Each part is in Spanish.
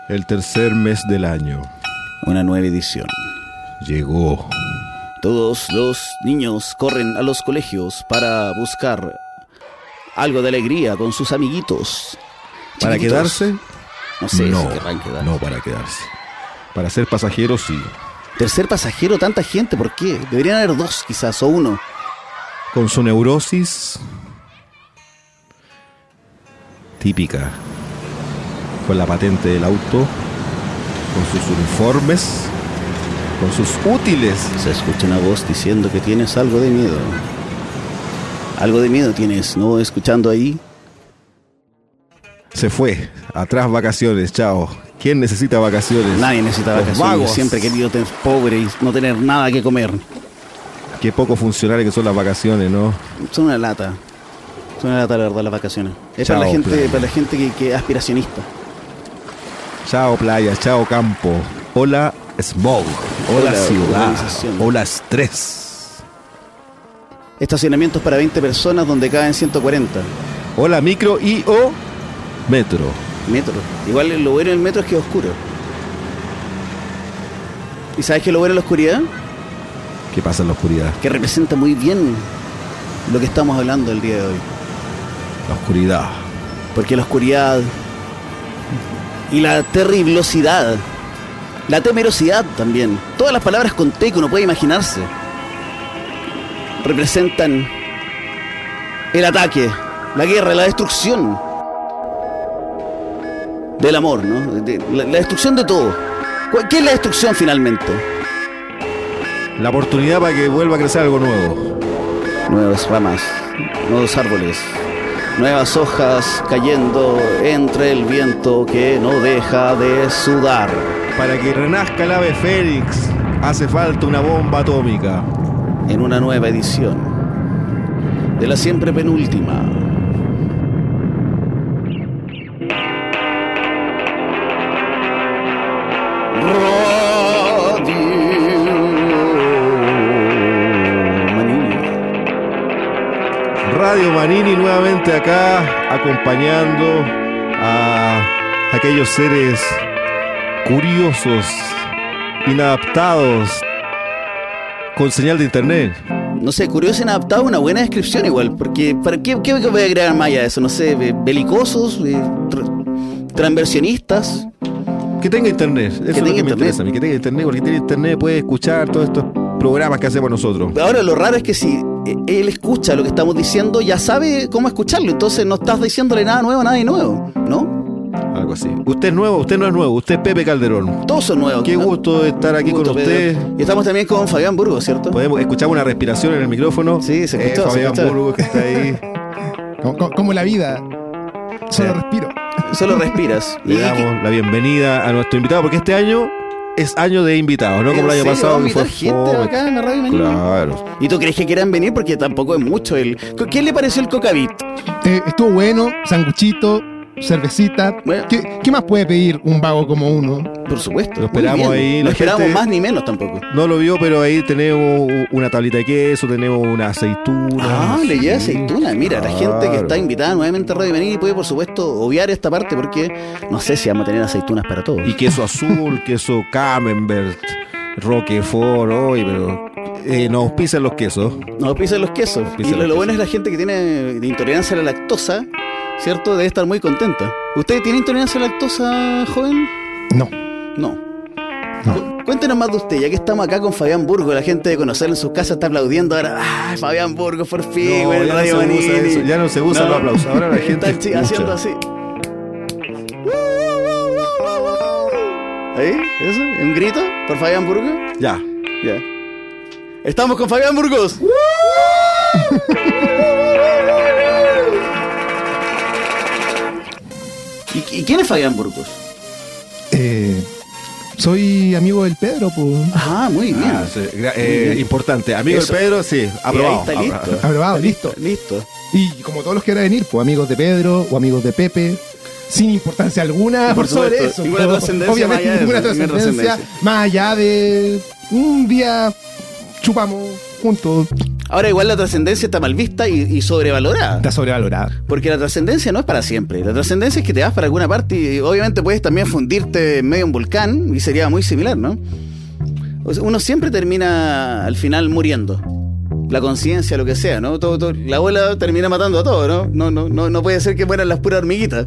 El tercer mes del año. Una nueva edición. Llegó. Todos los niños corren a los colegios para buscar algo de alegría con sus amiguitos. ¿Para Chiquititos. quedarse? No sé No, si querrán quedar. no para quedarse. Para ser pasajeros, sí. Tercer pasajero, tanta gente, ¿por qué? Deberían haber dos quizás, o uno. Con su neurosis típica, con la patente del auto, con sus uniformes, con sus útiles. Se escucha una voz diciendo que tienes algo de miedo. Algo de miedo tienes, ¿no? Escuchando ahí. Se fue, atrás vacaciones, chao. ¿Quién necesita vacaciones? Nadie necesita Los vacaciones. vagos. Siempre he querido ser pobre y no tener nada que comer. Qué poco funcionales que son las vacaciones, ¿no? Son una lata. Son una lata, la verdad, las vacaciones. Es Chao, para playa. la gente que es aspiracionista. Chao playa, chao campo. Hola smog. Hola Hola, ciudad. urbanización. Hola estrés. Estacionamientos para 20 personas donde caben 140. Hola micro y o metro. Metro. Igual lo bueno del metro es que es oscuro. ¿Y sabes qué es lo bueno de la oscuridad? ¿Qué pasa en la oscuridad? Que representa muy bien lo que estamos hablando el día de hoy. La oscuridad. Porque la oscuridad y la terriblosidad, la temerosidad también, todas las palabras con T que uno puede imaginarse, representan el ataque, la guerra, la destrucción del amor, ¿no? La destrucción de todo. ¿Qué es la destrucción finalmente? La oportunidad para que vuelva a crecer algo nuevo. Nuevas ramas, nuevos árboles, nuevas hojas cayendo entre el viento que no deja de sudar. Para que renazca el ave fénix, hace falta una bomba atómica. En una nueva edición de la siempre penúltima. Radio Manini nuevamente acá, acompañando a aquellos seres curiosos, inadaptados, con señal de internet. No sé, curioso, inadaptado, una buena descripción igual, porque ¿para qué voy a agregar más allá de eso? No sé, belicosos, transversionistas. Que tenga internet, eso es lo que me interesa a mí, que tenga internet, porque tiene internet puede escuchar todos estos programas que hacemos nosotros. Ahora lo raro es que si él escucha lo que estamos diciendo, ya sabe cómo escucharlo, entonces no estás diciéndole nada nuevo a nadie nuevo, ¿no? Algo así. Usted es nuevo, usted no es nuevo, usted es Pepe Calderón. Todos son nuevos. Qué gusto estar aquí con usted. Y estamos también con Fabián Burgos, ¿cierto? Podemos escuchar una respiración en el micrófono. Sí, se escuchó. Fabián Burgos que está ahí. Como la vida. Solo respiro. Solo respiras. Le damos la bienvenida a nuestro invitado, porque este año es año de invitados, ¿no? Como el año pasado que fue gente fome. acá en la radio Manini. Claro. ¿Y tú crees que quieran venir? Porque tampoco es mucho el... ¿Qué le pareció el Cocavit? Estuvo bueno, sanguchito, cervecita. Bueno. ¿Qué más puede pedir un vago como uno? Por supuesto. Lo esperamos muy bien. ahí, No la esperamos gente- más ni menos tampoco. No lo vio, pero ahí tenemos una tablita de queso, tenemos una aceituna. Ah, le lleva aceituna. Mira, la gente que Claro. está invitada nuevamente a Radio Manini puede, por supuesto, obviar esta parte porque no sé si vamos a tener aceitunas para todos. Y queso azul, queso camembert, roquefort, hoy, pero nos auspician los quesos. No pisan los quesos. Pisan Y los lo bueno quesos. es la gente que tiene intolerancia a la lactosa, ¿cierto? Debe estar muy contenta. ¿Usted tiene intolerancia a la lactosa, joven? No. No. Cuéntenos más de usted, ya que estamos acá con Fabián Burgos, la gente de conocerlo en sus casas está aplaudiendo ahora. ¡Ah, Fabián Burgos, por fin! No, güey, ya no Radio se usa Manini! eso, ya no se usan los aplausos, ahora la gente Están escucha. haciendo así. ¿Ahí? ¿Eso? ¿Un grito por Fabián Burgos? Ya. Ya. ¡Estamos con Fabián Burgos! ¿Y quién es Fabián Burgos? Soy amigo del Pedro, pues. Ah, muy bien. Ah, sí, bien. importante. Amigo Eso. del Pedro, sí, aprobado. Y ahí está listo. Aprobado, listo. Listo. Y como todos los que van a venir, pues amigos de Pedro o amigos de Pepe, sin importancia alguna Por sobre supuesto, eso. ninguna pues, trascendencia obviamente más allá de ninguna eso, ninguna trascendencia trascendencia. más allá de un día chupamos juntos. Ahora igual la trascendencia está mal vista y sobrevalorada. Está sobrevalorada. Porque la trascendencia no es para siempre. La trascendencia es que te vas para alguna parte y obviamente puedes también fundirte en medio de un volcán y sería muy similar, ¿no? O sea, uno siempre termina al final muriendo. La conciencia, lo que sea, ¿no? Todo, la abuela termina matando a todo, ¿no? No puede ser que mueran las puras hormiguitas.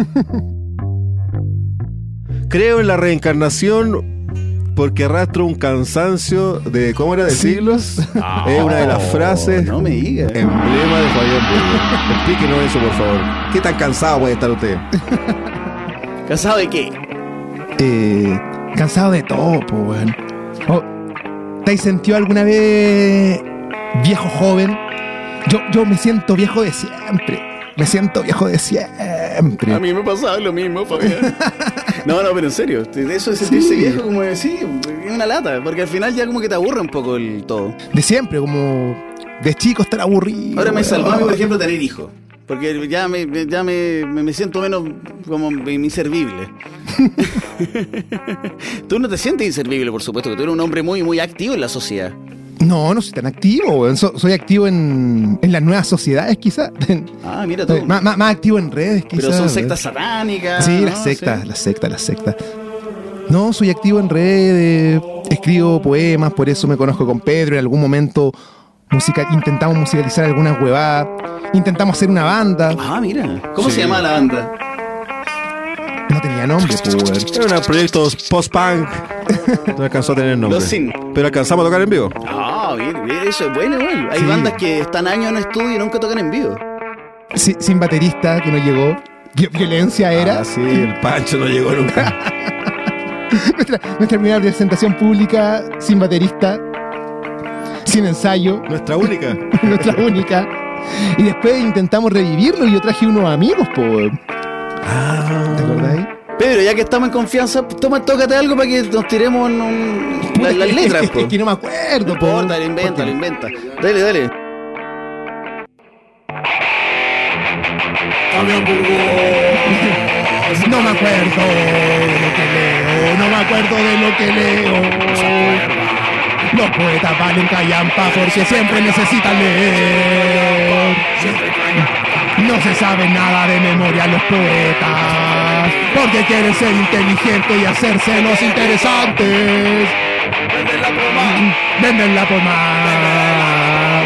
Creo en la reencarnación porque arrastro un cansancio de, ¿cómo era? De siglos. Es una de las frases. No me digas. Emblema de Fabián Burgos. Explíquenos eso, por favor. ¿Qué tan cansado puede estar usted? ¿Cansado de qué? Cansado de todo, po, weón. ¿Te has sentido alguna vez viejo joven? Yo me siento viejo de siempre. Me siento viejo de siempre. A mí me pasaba lo mismo, Fabián. No, pero en serio, eso de sentirse viejo como de sí, es una lata, porque al final ya como que te aburre un poco el todo. De siempre, como de chico estar aburrido. Ahora me salvó a mí, por ejemplo, tener hijos. Porque ya me siento menos como inservible. Tú no te sientes inservible, por supuesto, que tú eres un hombre muy, muy activo en la sociedad. No soy tan activo, weón. Soy activo en las nuevas sociedades, quizás. Ah, mira tú. Más activo en redes, quizás. Pero son sectas satánicas. Sí, ¿no? las sectas. No, soy activo en redes, escribo poemas, por eso me conozco con Pedro. En algún momento intentamos musicalizar algunas huevadas. Intentamos hacer una banda. Ah, mira. ¿Cómo se llamaba la banda? No tenía nombre, pues, weón. Eran proyectos post-punk. No alcanzó a tener nombre. Los Sin. Pero alcanzamos a tocar en vivo. Ah, bien, eso es bueno, igual. Hay Sí. bandas que están años en estudio y nunca tocan en vivo. Sí, sin baterista, que no llegó. Violencia era. Ah, sí, el Pancho no llegó nunca. Nuestra primera presentación pública, sin baterista, sin ensayo. Nuestra única. Nuestra única. Y después intentamos revivirlo y yo traje unos amigos, po. ¿Te acordáis? Pedro, ya que estamos en confianza, tócate algo para que nos tiremos las letras, po. Es que no me acuerdo, No po. importa, lo inventa. Dale. No me acuerdo de lo que leo, no me acuerdo de lo que leo. Los poetas valen callampa porque siempre necesitan leer. No se sabe nada de memoria los poetas, porque quieren ser inteligentes y hacerse los interesantes. Vendenla por más.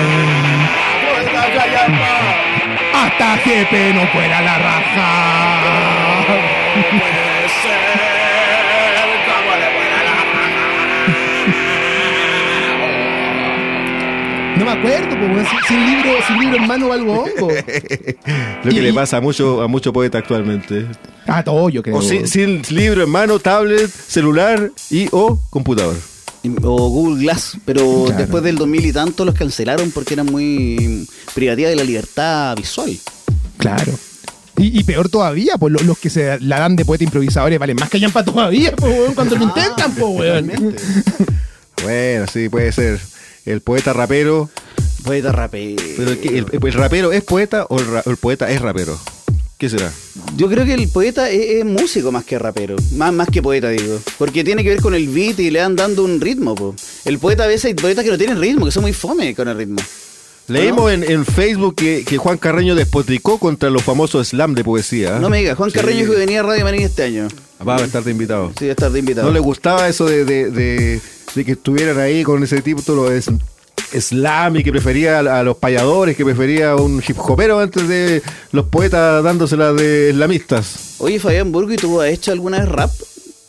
Hasta Jepe no fuera la raja. No me acuerdo, pues, sin libro en mano va al bongo. Lo que le pasa a mucho poeta actualmente. A todo, yo creo. O sin libro en mano, tablet, celular o computador. O Google Glass, pero Claro. después del 2000 y tanto los cancelaron porque eran muy privativa de la libertad visual. Claro. Y peor todavía, pues los que se la dan de poeta improvisadores valen más que callampa todavía, pues, weón, cuando lo intentan, pues, weón. Realmente. Bueno, sí, puede ser. El poeta rapero. Poeta rapero. Pero ¿el rapero es poeta o el poeta es rapero? ¿Qué será? Yo creo que el poeta es músico más que rapero. Más que poeta, digo. Porque tiene que ver con el beat y le van dando un ritmo, po. El poeta, a veces hay poetas que no tienen ritmo, que son muy fome con el ritmo. Leímos en Facebook que Juan Carreño despotricó contra los famosos slam de poesía. No me digas, Juan Sí. Carreño que venía a Radio Marín este año. Va a estar de invitado. Sí, va a estar de invitado. ¿No le gustaba eso de que estuvieran ahí con ese título de slam y que prefería a los payadores, que prefería un hip hopero antes de los poetas dándosela de slamistas? Oye, Fabián Burgo, ¿y tú has hecho alguna vez rap?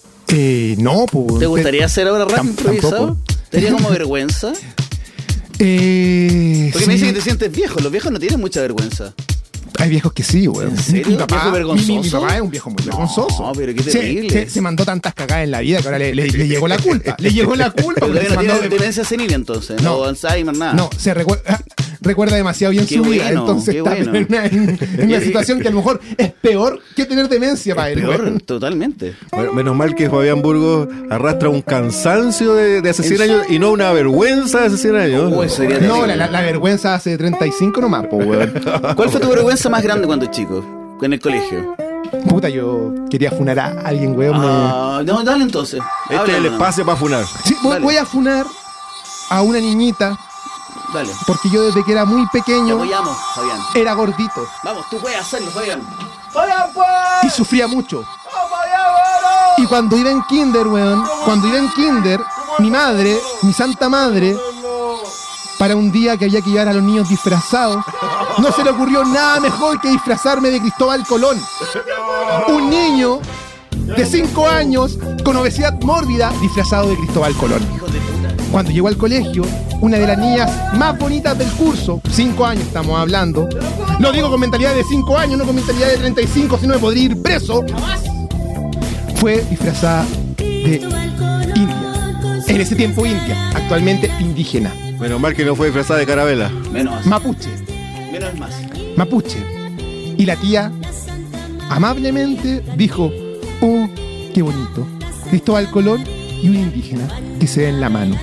No, pues. ¿Te gustaría hacer ahora rap improvisado? Tampoco. ¿Te haría como vergüenza? Porque Sí. me dicen que te sientes viejo. Los viejos no tienen mucha vergüenza. Hay viejos que sí, weón. ¿En serio? Mi papá, ¿Viejo vergonzoso? mi papá es un viejo muy vergonzoso. No, pero qué terrible. Se mandó tantas cagadas en la vida que ahora le llegó la culpa. Le llegó la culpa. Pero porque todavía no se mandó tiene demencia senil entonces. No. No, Alzheimer, nada. No, se recuerda demasiado bien Qué su vida. bueno, Entonces qué está bueno. en una situación que a lo mejor es peor que tener demencia para él. Peor, weón. totalmente. Bueno, menos mal que Fabián Burgos arrastra un cansancio de hace 100 años y no una vergüenza de hace 100 años. Oh, eso sería No, terrible. la vergüenza hace 35 nomás, po, weón. ¿Cuál fue tu vergüenza más grande cuando chico? En el colegio. Puta, yo quería funar a alguien, weón. No, dale entonces. Este es el Háblanos. espacio para funar. Sí, Dale. voy a funar a una niñita Dale. Porque yo desde que era muy Te pequeño apoyamos, Fabián. era gordito Vamos, tú puedes hacerlo, Fabián. y sufría mucho. Y cuando iba en kinder, weón, mi madre, mi santa madre, para un día que había que llevar a los niños disfrazados, no se le ocurrió nada mejor que disfrazarme de Cristóbal Colón. Un niño de 5 años con obesidad mórbida disfrazado de Cristóbal Colón. Hijo de puta. Cuando llegó al colegio, una de las niñas más bonitas del curso, 5 años estamos hablando, lo digo con mentalidad de 5 años, no con mentalidad de 35, si no me podría ir preso, fue disfrazada de india. En ese tiempo india, actualmente indígena. Menos mal que no fue disfrazada de carabela. Menos. Mapuche. Menos es más. Mapuche. Y la tía amablemente dijo: oh, qué bonito. Cristóbal Colón y un indígena que se den la mano.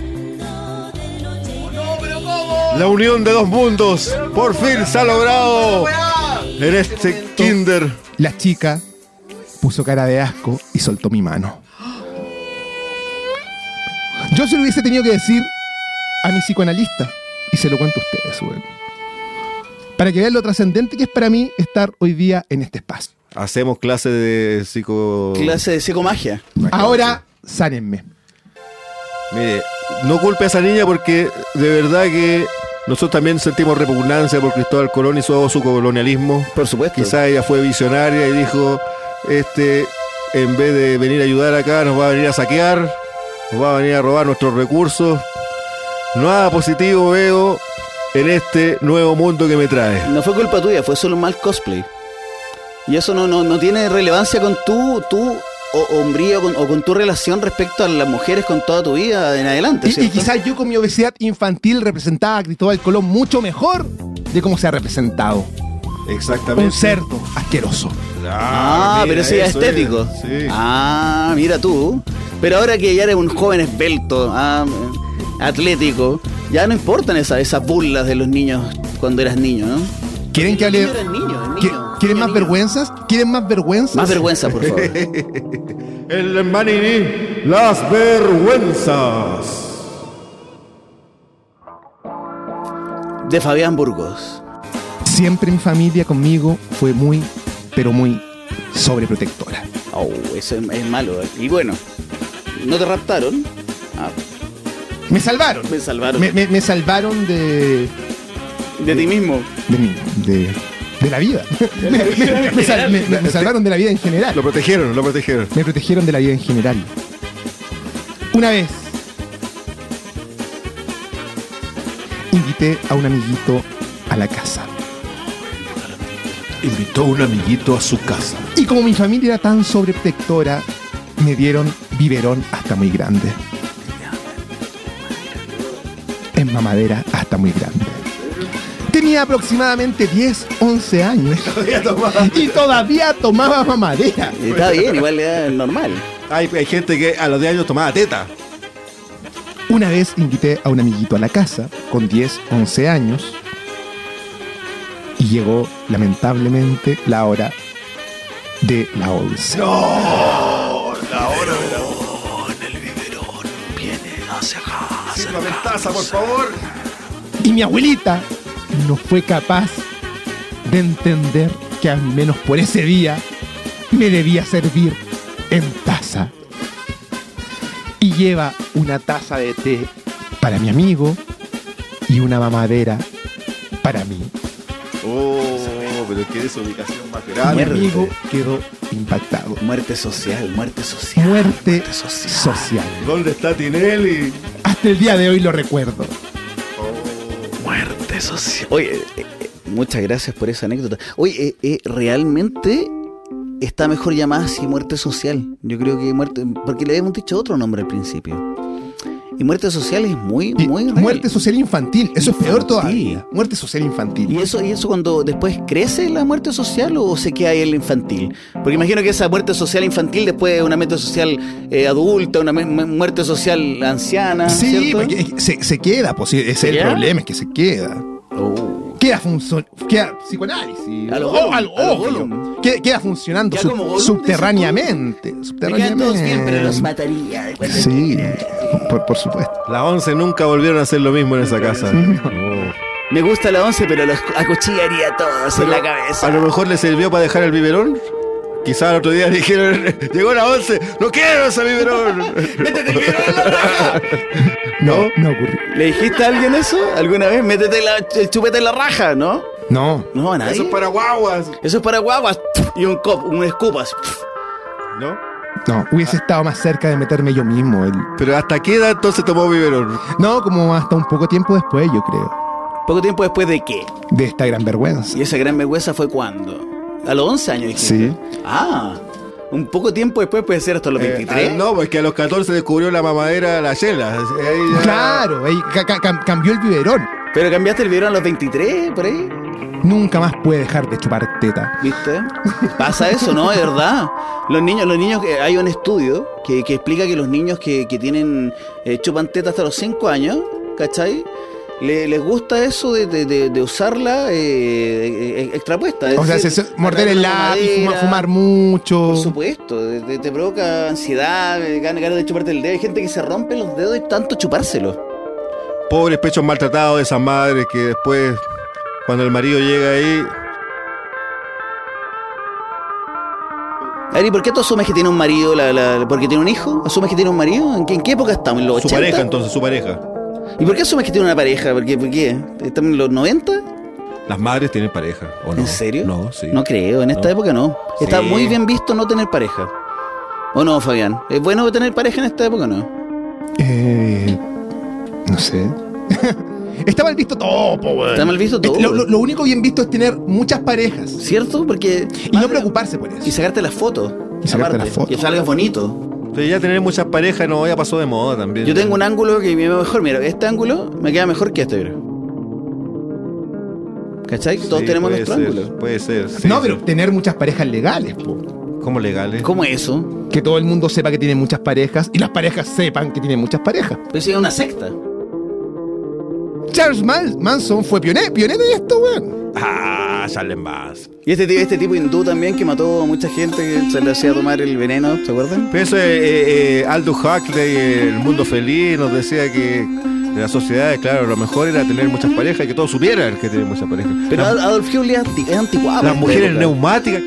La unión de dos mundos por fin se ha logrado en este kinder. La chica puso cara de asco y soltó mi mano. Yo se lo hubiese tenido que decir a mi psicoanalista, y se lo cuento a ustedes, weón, para que vean lo trascendente que es para mí estar hoy día en este espacio. Hacemos clase de Clase de psicomagia. Ahora, sánenme. Mire, no culpe a esa niña porque de verdad que nosotros también sentimos repugnancia por Cristóbal Colón y su colonialismo. Por supuesto. Quizás ella fue visionaria y dijo, en vez de venir a ayudar acá, nos va a venir a saquear, nos va a venir a robar nuestros recursos. Nada positivo veo en este nuevo mundo que me trae. No fue culpa tuya, fue solo un mal cosplay. Y eso no tiene relevancia con tu hombría o con tu relación respecto a las mujeres con toda tu vida en adelante, Y ¿cierto? quizás yo con mi obesidad infantil representaba a Cristóbal Colón mucho mejor de cómo se ha representado. Exactamente. Un cerdo asqueroso. Pero eso ya es estético. Sí. Mira tú. Pero ahora que ya eres un joven esbelto, atlético, ya no importan esas burlas de los niños cuando eras niño, ¿no? ¿Quieren que hable? Eras niño. ¿Quieren más vergüenzas? ¿Quieren más vergüenzas? Más vergüenza, por favor. El Manini, las vergüenzas. De Fabián Burgos. Siempre mi familia conmigo fue muy, pero muy sobreprotectora. Oh, eso es malo. Y bueno, ¿no te raptaron? Me salvaron. Me salvaron. Me salvaron de De ti mismo. de la vida. Me salvaron de la vida en general. Lo protegieron. Me protegieron de la vida en general. Una vez invité a un amiguito a la casa. Invitó a un amiguito a su casa. Y como mi familia era tan sobreprotectora, me dieron biberón hasta muy grande. En mamadera hasta muy grande. Tenía aproximadamente 10, 11 años. Y todavía tomaba mamadera. Está bien, igual es normal. Hay gente que a los 10 años tomaba teta. Una vez invité a un amiguito a la casa con 10, 11 años. Y llegó, lamentablemente, la hora de la 11. ¡No! La hora de la El biberón viene hacia acá. Sírvame taza, por favor. Y mi abuelita no fue capaz de entender que al menos por ese día me debía servir en taza. Y lleva una taza de té para mi amigo y una mamadera para mí. Oh, pero qué desubicación más Mi grande. amigo quedó impactado. Muerte social, muerte social. Muerte social. social. ¿Dónde está Tinelli? Hasta el día de hoy lo recuerdo. Muerte social. Oye, muchas gracias por esa anécdota. Oye, realmente está mejor llamada así muerte social. Yo creo que muerte, porque le habíamos dicho otro nombre al principio. Y muerte social es muy Y real. muerte social infantil. Eso es peor Infantil. todavía. Muerte social infantil. ¿Y eso cuando después crece la muerte social o se queda ahí en la infantil? Porque imagino que esa muerte social infantil después es una muerte social adulta, una muerte social anciana, Sí, ¿cierto? porque se queda, pues ese es el ¿Ya? problema, es que se queda. Oh. queda psicoanálisis. A lo Oh, Gollum, algo a lo obvio. Gollum. Queda funcionando Queda como Gollum, subterráneamente. Me quedan todos bien, pero los mataría. Sí, por supuesto. Las 11 nunca volvieron a hacer lo mismo en esa casa. Oh. Me gusta la 11, pero los acuchillaría a todos en la cabeza. A lo mejor le sirvió para dejar el biberón. Quizás el otro día dijeron, llegó la 11, no quiero ese biberón. ¡Métete el biberón en la raja! No ocurrió. ¿Le dijiste a alguien eso alguna vez? Métete el chupete en la raja, ¿no? No. No, a nadie. Eso es para guaguas. Eso es para guaguas. Y un escupas. ¿No? No, hubiese estado más cerca de meterme yo mismo. Pero ¿hasta qué edad entonces tomó biberón? No, como hasta un poco tiempo después, yo creo. ¿Poco tiempo después de qué? De esta gran vergüenza. ¿Y esa gran vergüenza fue cuándo? ¿A los 11 años dijiste? Sí. Ah, un poco tiempo después puede ser hasta los 23. No, pues que a los 14 descubrió la mamadera la chela. Ahí ya- Claro, ahí cambió el biberón. ¿Pero cambiaste el biberón a los 23, por ahí? Nunca más puede dejar de chupar teta. ¿Viste? Pasa eso, ¿no? Es verdad. Los niños, hay un estudio que explica que los niños que tienen chupan teta hasta los 5 años, ¿cachai? Les gusta eso de usarla extrapuesta. Es O sea, decir, morder el agarrar lápiz, una madera, fumar mucho. Por supuesto, te provoca ansiedad, ganas de chuparte el dedo. Hay gente que se rompe los dedos de tanto chupárselo. Pobres pechos maltratados de esas madres que después, cuando el marido llega ahí, A ver, ¿y por qué tú asumes que tiene un marido? ¿Porque tiene un hijo? ¿Asumes que tiene un marido? ¿En qué época estamos? ¿En los 80? su pareja entonces, su pareja. ¿Y por qué asumes que tiene una pareja? ¿Por qué? ¿Estamos en los 90? Las madres tienen pareja, ¿o no? ¿En serio? No, sí. No creo, en esta No. época no. Está Sí. muy bien visto no tener pareja. ¿O no, Fabián? ¿Es bueno tener pareja en esta época o no? No sé. Está mal visto todo, po, weón. Está mal visto todo. Lo único bien visto es tener muchas parejas. ¿Cierto? Porque... Y no preocuparse por eso. Y sacarte las fotos. Y sacarte aparte, las fotos. Que salgas bonito. Pero ya tener muchas parejas no, ya pasó de moda también. Yo tengo un ángulo que me va mejor. Mira, este ángulo me queda mejor que este, creo. ¿Cachai? Que todos Sí, tenemos puede nuestro ser, ángulo. Puede ser. Sí, No, sí. pero tener muchas parejas legales, po. ¿Cómo legales? ¿Cómo es eso? Que todo el mundo sepa que tiene muchas parejas y las parejas sepan que tienen muchas parejas. Pero si es una secta. Charles Manson fue pionero de esto, weón. Ah, salen más. Y este tipo hindú también que mató a mucha gente que se le hacía tomar el veneno, ¿se acuerdan? Pero eso Aldous Huxley, El Mundo Feliz, nos decía que en las sociedades, claro, lo mejor era tener muchas parejas y que todos supieran que tenían muchas parejas. Pero Adolf Huxley es anticuado. Las mujeres neumáticas.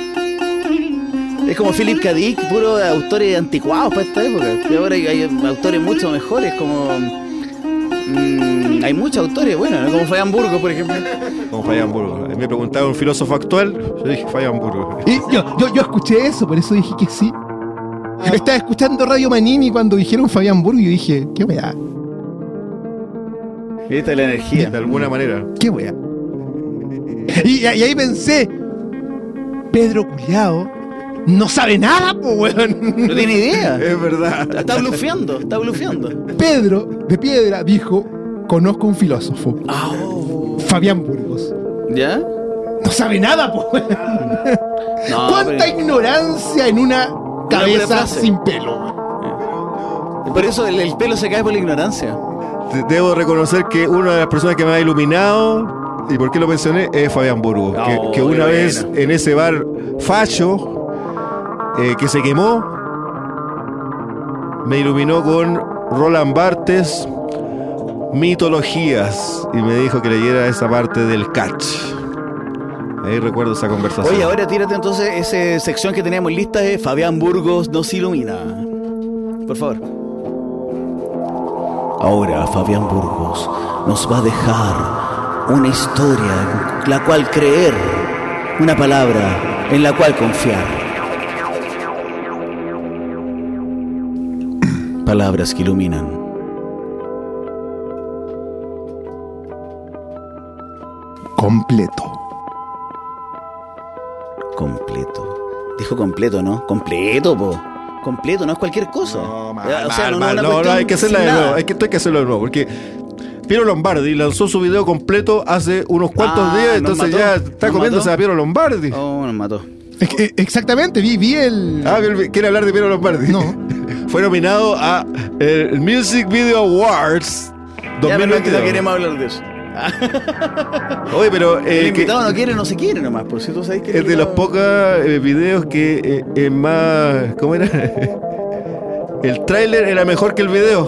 Es como Philip K. Dick, puro autores anticuados para esta época. Y ahora hay autores mucho mejores, como... hay muchos autores, bueno, ¿no? Como Fabián Burgos, por ejemplo. Como Fabián Burgos. Me preguntaba un filósofo actual, yo dije Fabián Burgos. Y yo escuché eso, por eso dije que sí. Estaba escuchando Radio Manini cuando dijeron Fabián Burgo y yo dije, qué weá, Esta es la energía. De alguna manera. qué weá. Y ahí pensé, Pedro Culiao no sabe nada, po, weón. No tiene idea. Es verdad. Está blufeando. Pedro de Piedra dijo, conozco un filósofo, Fabián Burgos. ¿Ya? No sabe nada, po, weón. No, ¿Cuánta pero- ignorancia en una pura cabeza frase. sin pelo? Por eso el pelo se cae por la ignorancia. Debo reconocer que una de las personas que me ha iluminado, y por qué lo mencioné, es Fabián Burgos. Oh, que una qué vez bueno. en ese bar facho que se quemó, me iluminó con Roland Barthes, Mitologías, y me dijo que leyera esa parte del catch. Ahí recuerdo esa conversación. Oye, ahora tírate entonces esa sección que teníamos lista de Fabián Burgos nos ilumina. Por favor. Ahora Fabián Burgos nos va a dejar una historia en la cual creer, una palabra en la cual confiar. Palabras que iluminan. Completo. Completo. Dijo completo, ¿no? Completo, po. Completo, no es cualquier cosa. No, mal, O sea, mal, una no, cuestión hay que hacerla sin de nuevo. nada. Hay que hacerlo de nuevo, porque Piero Lombardi lanzó su video completo hace unos cuantos días, nos entonces mató, ya está nos comiéndose mató. a Piero Lombardi. Oh, nos mató. Exactamente, vi el... ¿Quiere hablar de Piero Lombardi? No. Fue nominado a el Music Video Awards Ya, pero no 2022. queremos hablar de eso. Oye, pero El invitado no quiere, no se quiere nomás, por si tú sabes que... es de los pocos videos que es más... ¿Cómo era? El tráiler era mejor que el video.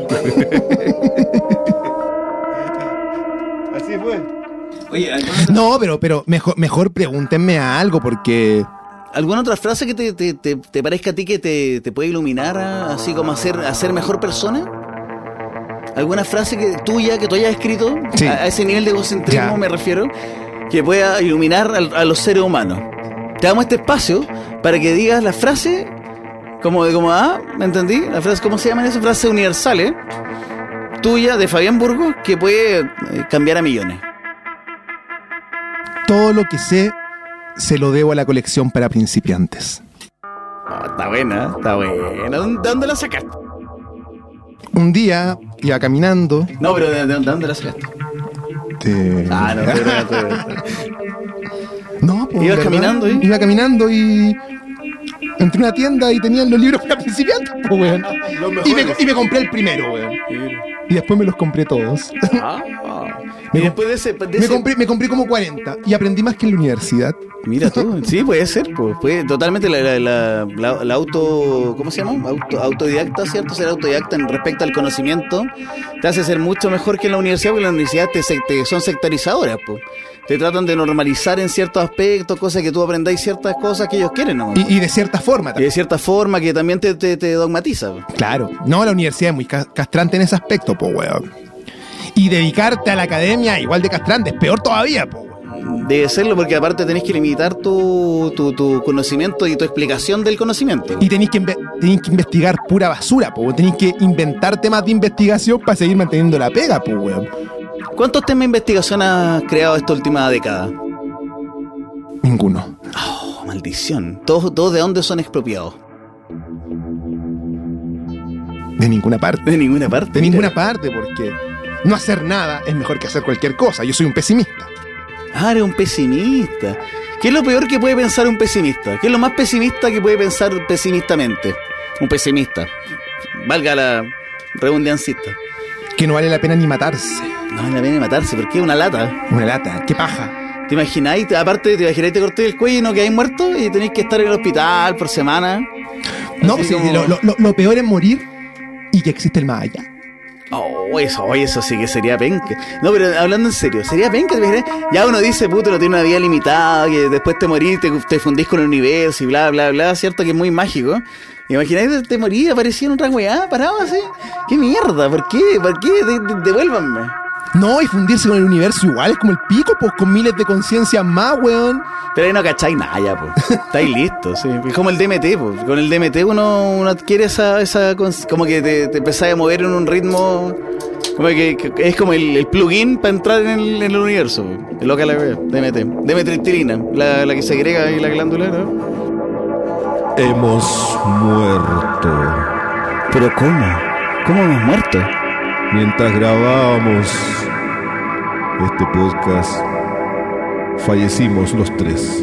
Así fue. Oye, No, pero mejor pregúntenme algo, porque... ¿alguna otra frase que te parezca a ti que te puede iluminar así como a ser mejor persona? ¿Alguna frase que tú hayas escrito? Sí. A ese nivel de egocentrismo Ya. me refiero, que pueda iluminar a los seres humanos. Te damos este espacio para que digas la frase como ¿me entendí? La frase, ¿cómo se llaman esas frases universales? Tuya, de Fabián Burgos, que puede cambiar a millones. Todo lo que sé se lo debo a la colección para principiantes. Oh, está buena. ¿De dónde la sacaste? Un día iba caminando. No, pero ¿de dónde la sacaste? No, pues, ¿Ibas ¿verdad? caminando, eh? Iba caminando y entré a una tienda y tenían los libros para principiantes, pues, weón. Y me compré el primero, weón. Y después me los compré todos. Y después de ese Me compré como 40 y aprendí más que en la universidad. Mira tú, sí, puede ser, pues, puede totalmente la auto, ¿cómo se llama? Autodidacta, ¿cierto? Ser autodidacta en respecto al conocimiento te hace ser mucho mejor que en la universidad, porque en la universidad son sectarizadoras, pues. Te tratan de normalizar en ciertos aspectos, cosas que tú aprendáis, ciertas cosas que ellos quieren, ¿no? Y de cierta forma Y de también. cierta forma que también te dogmatiza, pues. Claro. No, la universidad es muy castrante en ese aspecto, pues, weón. Y dedicarte a la academia igual de castrante, es peor todavía, pues, weón. Debe serlo, porque aparte tenés que limitar tu conocimiento y tu explicación del conocimiento. Y tenéis que investigar pura basura, pues, weón. Tenéis que inventar temas de investigación para seguir manteniendo la pega, pues, weón. ¿Cuántos temas de investigación has creado esta última década? Ninguno. Oh, maldición. ¿Todos de dónde son expropiados? De ninguna parte. De ninguna parte. De ninguna parte, porque no hacer nada es mejor que hacer cualquier cosa. Yo soy un pesimista. Ah, eres un pesimista. ¿Qué es lo peor que puede pensar un pesimista? ¿Qué es lo más pesimista que puede pensar pesimistamente? Un pesimista. Valga la redundancista. Que no vale la pena ni matarse. No vale la pena matarse, porque es una lata. Una lata. ¿Qué paja? ¿Te imagináis? Te corté el cuello y no quedáis muerto y tenéis que estar en el hospital por semana. No, Así pues sí, como- lo peor es morir y que existe el más allá. Oh, eso sí que sería penca. No, pero hablando en serio, sería penca. ¿Te imaginas? Ya uno dice, puto, no tiene una vida limitada, que después te morís, te fundís con el universo y bla, bla, bla, ¿cierto? Que es muy mágico. Imagináis, te morís y aparecía en otra weá, parado así. ¿Qué mierda? ¿Por qué? Devuélvanme. No, y fundirse con el universo igual es como el pico, pues con miles de conciencias más, weón. Pero ahí no cacháis nada ya, pues. Estáis listos, sí. Es como el DMT, pues. Con el DMT uno adquiere esa como que te empezás a mover en un ritmo, como que es como el plugin para entrar en el universo, pues. Loca la wea, DMT. Demetriptilina, la que se agrega ahí la glándula, ¿no? Hemos muerto. ¿Pero cómo? ¿Cómo hemos muerto? Mientras grabábamos este podcast, fallecimos los tres.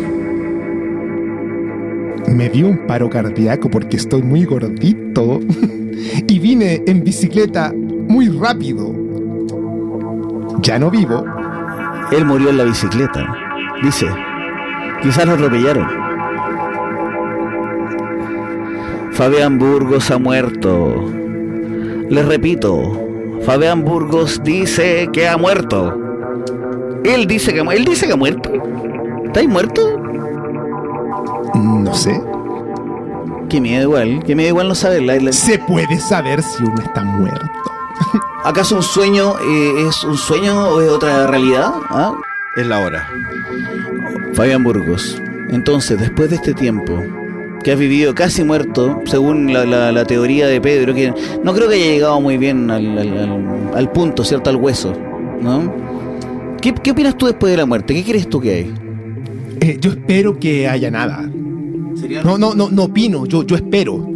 Me dio un paro cardíaco porque estoy muy gordito y vine en bicicleta muy rápido. Ya no vivo. Él murió en la bicicleta, dice. Quizás lo atropellaron. Fabián Burgos ha muerto. Les repito, Fabián Burgos dice que ha muerto. Él dice que ha muerto. ¿Estáis muerto? No sé. Qué miedo igual no saber. Se puede saber si uno está muerto. ¿Acaso un sueño es un sueño o es otra realidad? ¿Ah? Es la hora. Fabián Burgos, entonces, después de este tiempo que has vivido casi muerto, según la teoría de Pedro, que no creo que haya llegado muy bien al punto, ¿cierto? Al hueso, ¿no? ¿Qué opinas tú después de la muerte? ¿Qué crees tú que hay? Yo espero que haya nada. ¿Sería? No opino, yo espero.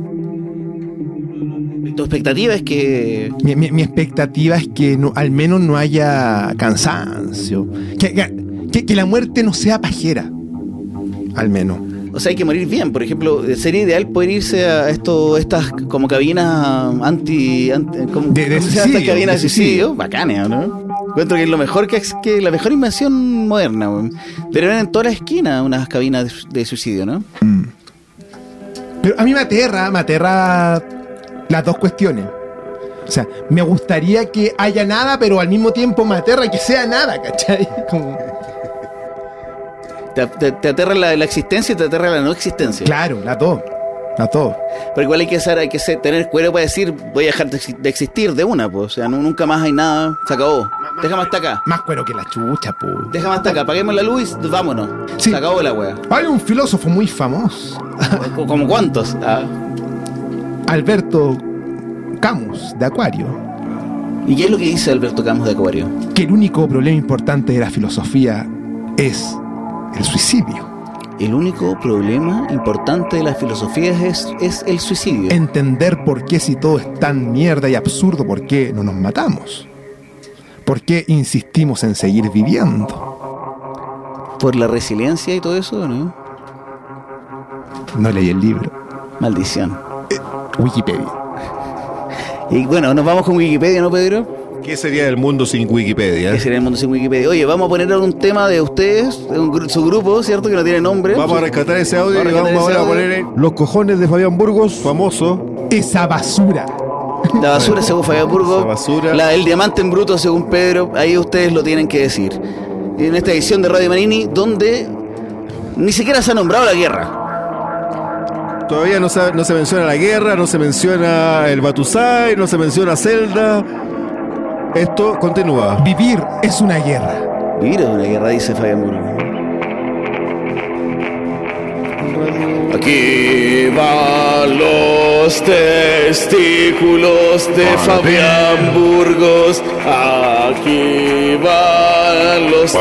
¿Tu expectativa es que Mi expectativa es que al menos no haya cansancio. Que la muerte no sea pajera. Al menos. O sea, hay que morir bien? Por ejemplo, sería ideal poder irse a estas como cabinas ¿cómo se llama? suicidio, Estas cabinas de de suicidio. suicidio, bacanes, ¿no? Encuentro que es lo mejor que la mejor invención moderna, weón. Pero eran en toda la esquina unas cabinas de suicidio, ¿no? Pero a mí me aterra las dos cuestiones. O sea, me gustaría que haya nada, pero al mismo tiempo me aterra que sea nada, ¿cachai? Como... Te aterra la existencia y te aterra la no existencia. Claro, las dos. Pero igual hay que tener cuero para decir voy a dejar de existir de una, pues. O sea, nunca más hay nada, se acabó. Déjame hasta acá. Más cuero que la chucha, po. Déjame hasta acá, apaguemos la luz y vámonos. Sí. Se acabó la wea. Hay un filósofo muy famoso. ¿Como cuántos? Alberto Camus, de Acuario. ¿Y qué es lo que dice Alberto Camus de Acuario? Que el único problema importante de la filosofía es el suicidio. El único problema importante de las filosofías es el suicidio. Entender por qué, si todo es tan mierda y absurdo, por qué no nos matamos. ¿Por qué insistimos en seguir viviendo? ¿Por la resiliencia y todo eso, no? No leí el libro. Maldición. Wikipedia. Y bueno, nos vamos con Wikipedia, ¿no, Pedro? ¿Qué sería el mundo sin Wikipedia? ¿Qué sería el mundo sin Wikipedia? Oye, vamos a poner ahora un tema de ustedes, de su grupo, ¿cierto? Que no tiene nombre. Vamos a rescatar ese audio y vamos ahora a poner Los cojones de Fabián Burgos, famoso. Esa basura. La basura según Fabián Burgos. Esa basura. El diamante en bruto según Pedro. Ahí ustedes lo tienen que decir. En esta edición de Radio Manini, donde ni siquiera se ha nombrado la guerra. Todavía no se menciona la guerra, no se menciona el Batusai, no se menciona Zelda. Esto continúa. Vivir es una guerra. Vivir es una guerra, dice Fabián Burgos. Aquí van los testículos de Fabián Burgos. Aquí van los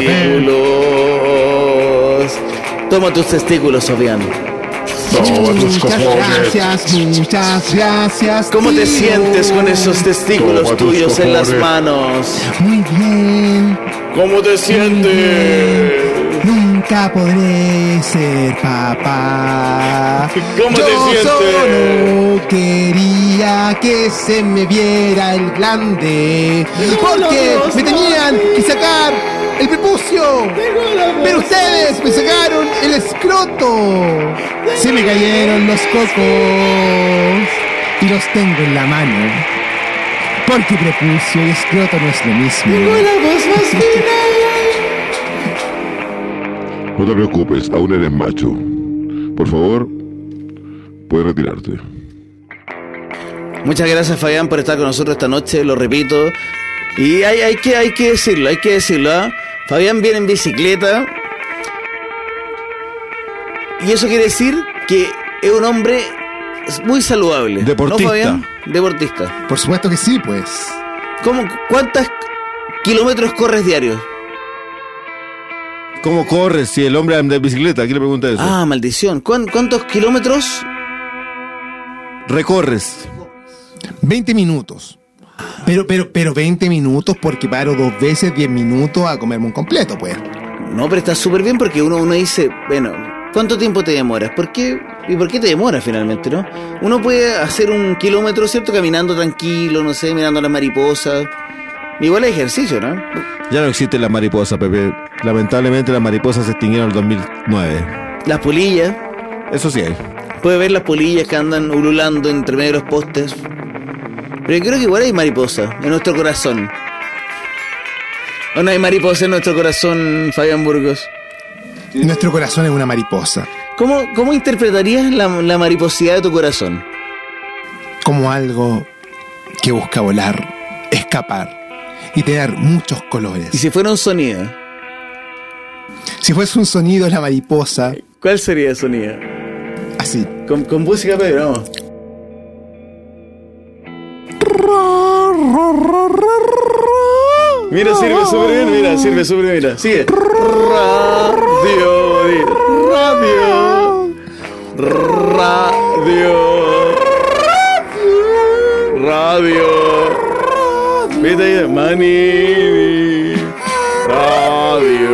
testículos. Toma tus testículos, Fabián. Muchas gracias. ¿Cómo te tío. sientes con esos testículos tuyos en las manos? Muy bien. ¿Cómo te sientes? Nunca podré ser papá. ¿Cómo Yo te sientes? solo quería que se me viera el glande, porque me tenían que sacar el prepucio. Pero ustedes me sacaron el escroto. Se me cayeron los cocos y los tengo en la mano, porque prepucio y escroto no es lo mismo. Tengo la voz más fina. No te preocupes, aún eres macho. Por favor, puedes retirarte. Muchas gracias, Fabián, por estar con nosotros esta noche, lo repito. Y hay que decirlo, ¿eh? Fabián viene en bicicleta. Y eso quiere decir que es un hombre muy saludable. Deportista. ¿No, Fabián? Deportista. Por supuesto que sí, pues. ¿Cuántos kilómetros corres diarios? ¿Cómo corres si el hombre anda en bicicleta? ¿Quién le pregunta eso? Ah, maldición. ¿Cuántos kilómetros? Recorres. 20 minutos. Pero 20 minutos porque paro 2 veces 10 minutos a comerme un completo, pues. No, pero está súper bien porque uno dice, bueno, ¿cuánto tiempo te demoras? ¿Por qué? ¿Y por qué te demoras finalmente, no? Uno puede hacer 1 kilómetro, ¿cierto? Caminando tranquilo, no sé, mirando las mariposas. Igual es ejercicio, ¿no? Ya no existen las mariposas, Pepe. Lamentablemente las mariposas se extinguieron en el 2009. Las polillas. Eso sí hay. Puede ver las polillas que andan ululando entre medio de los postes. Pero yo creo que igual hay mariposas en nuestro corazón. ¿O no hay mariposa en nuestro corazón, Fabián Burgos? Nuestro corazón es una mariposa. ¿Cómo interpretarías la mariposidad de tu corazón? Como algo que busca volar, escapar y tener muchos colores. Y si fuera un sonido, Si fuese un sonido, la mariposa, ¿cuál sería el sonido? así. Con música, Pedro, vamos. Mira, sirve súper bien, mira. Sigue. Radio. Vete ahí, Manini. Radio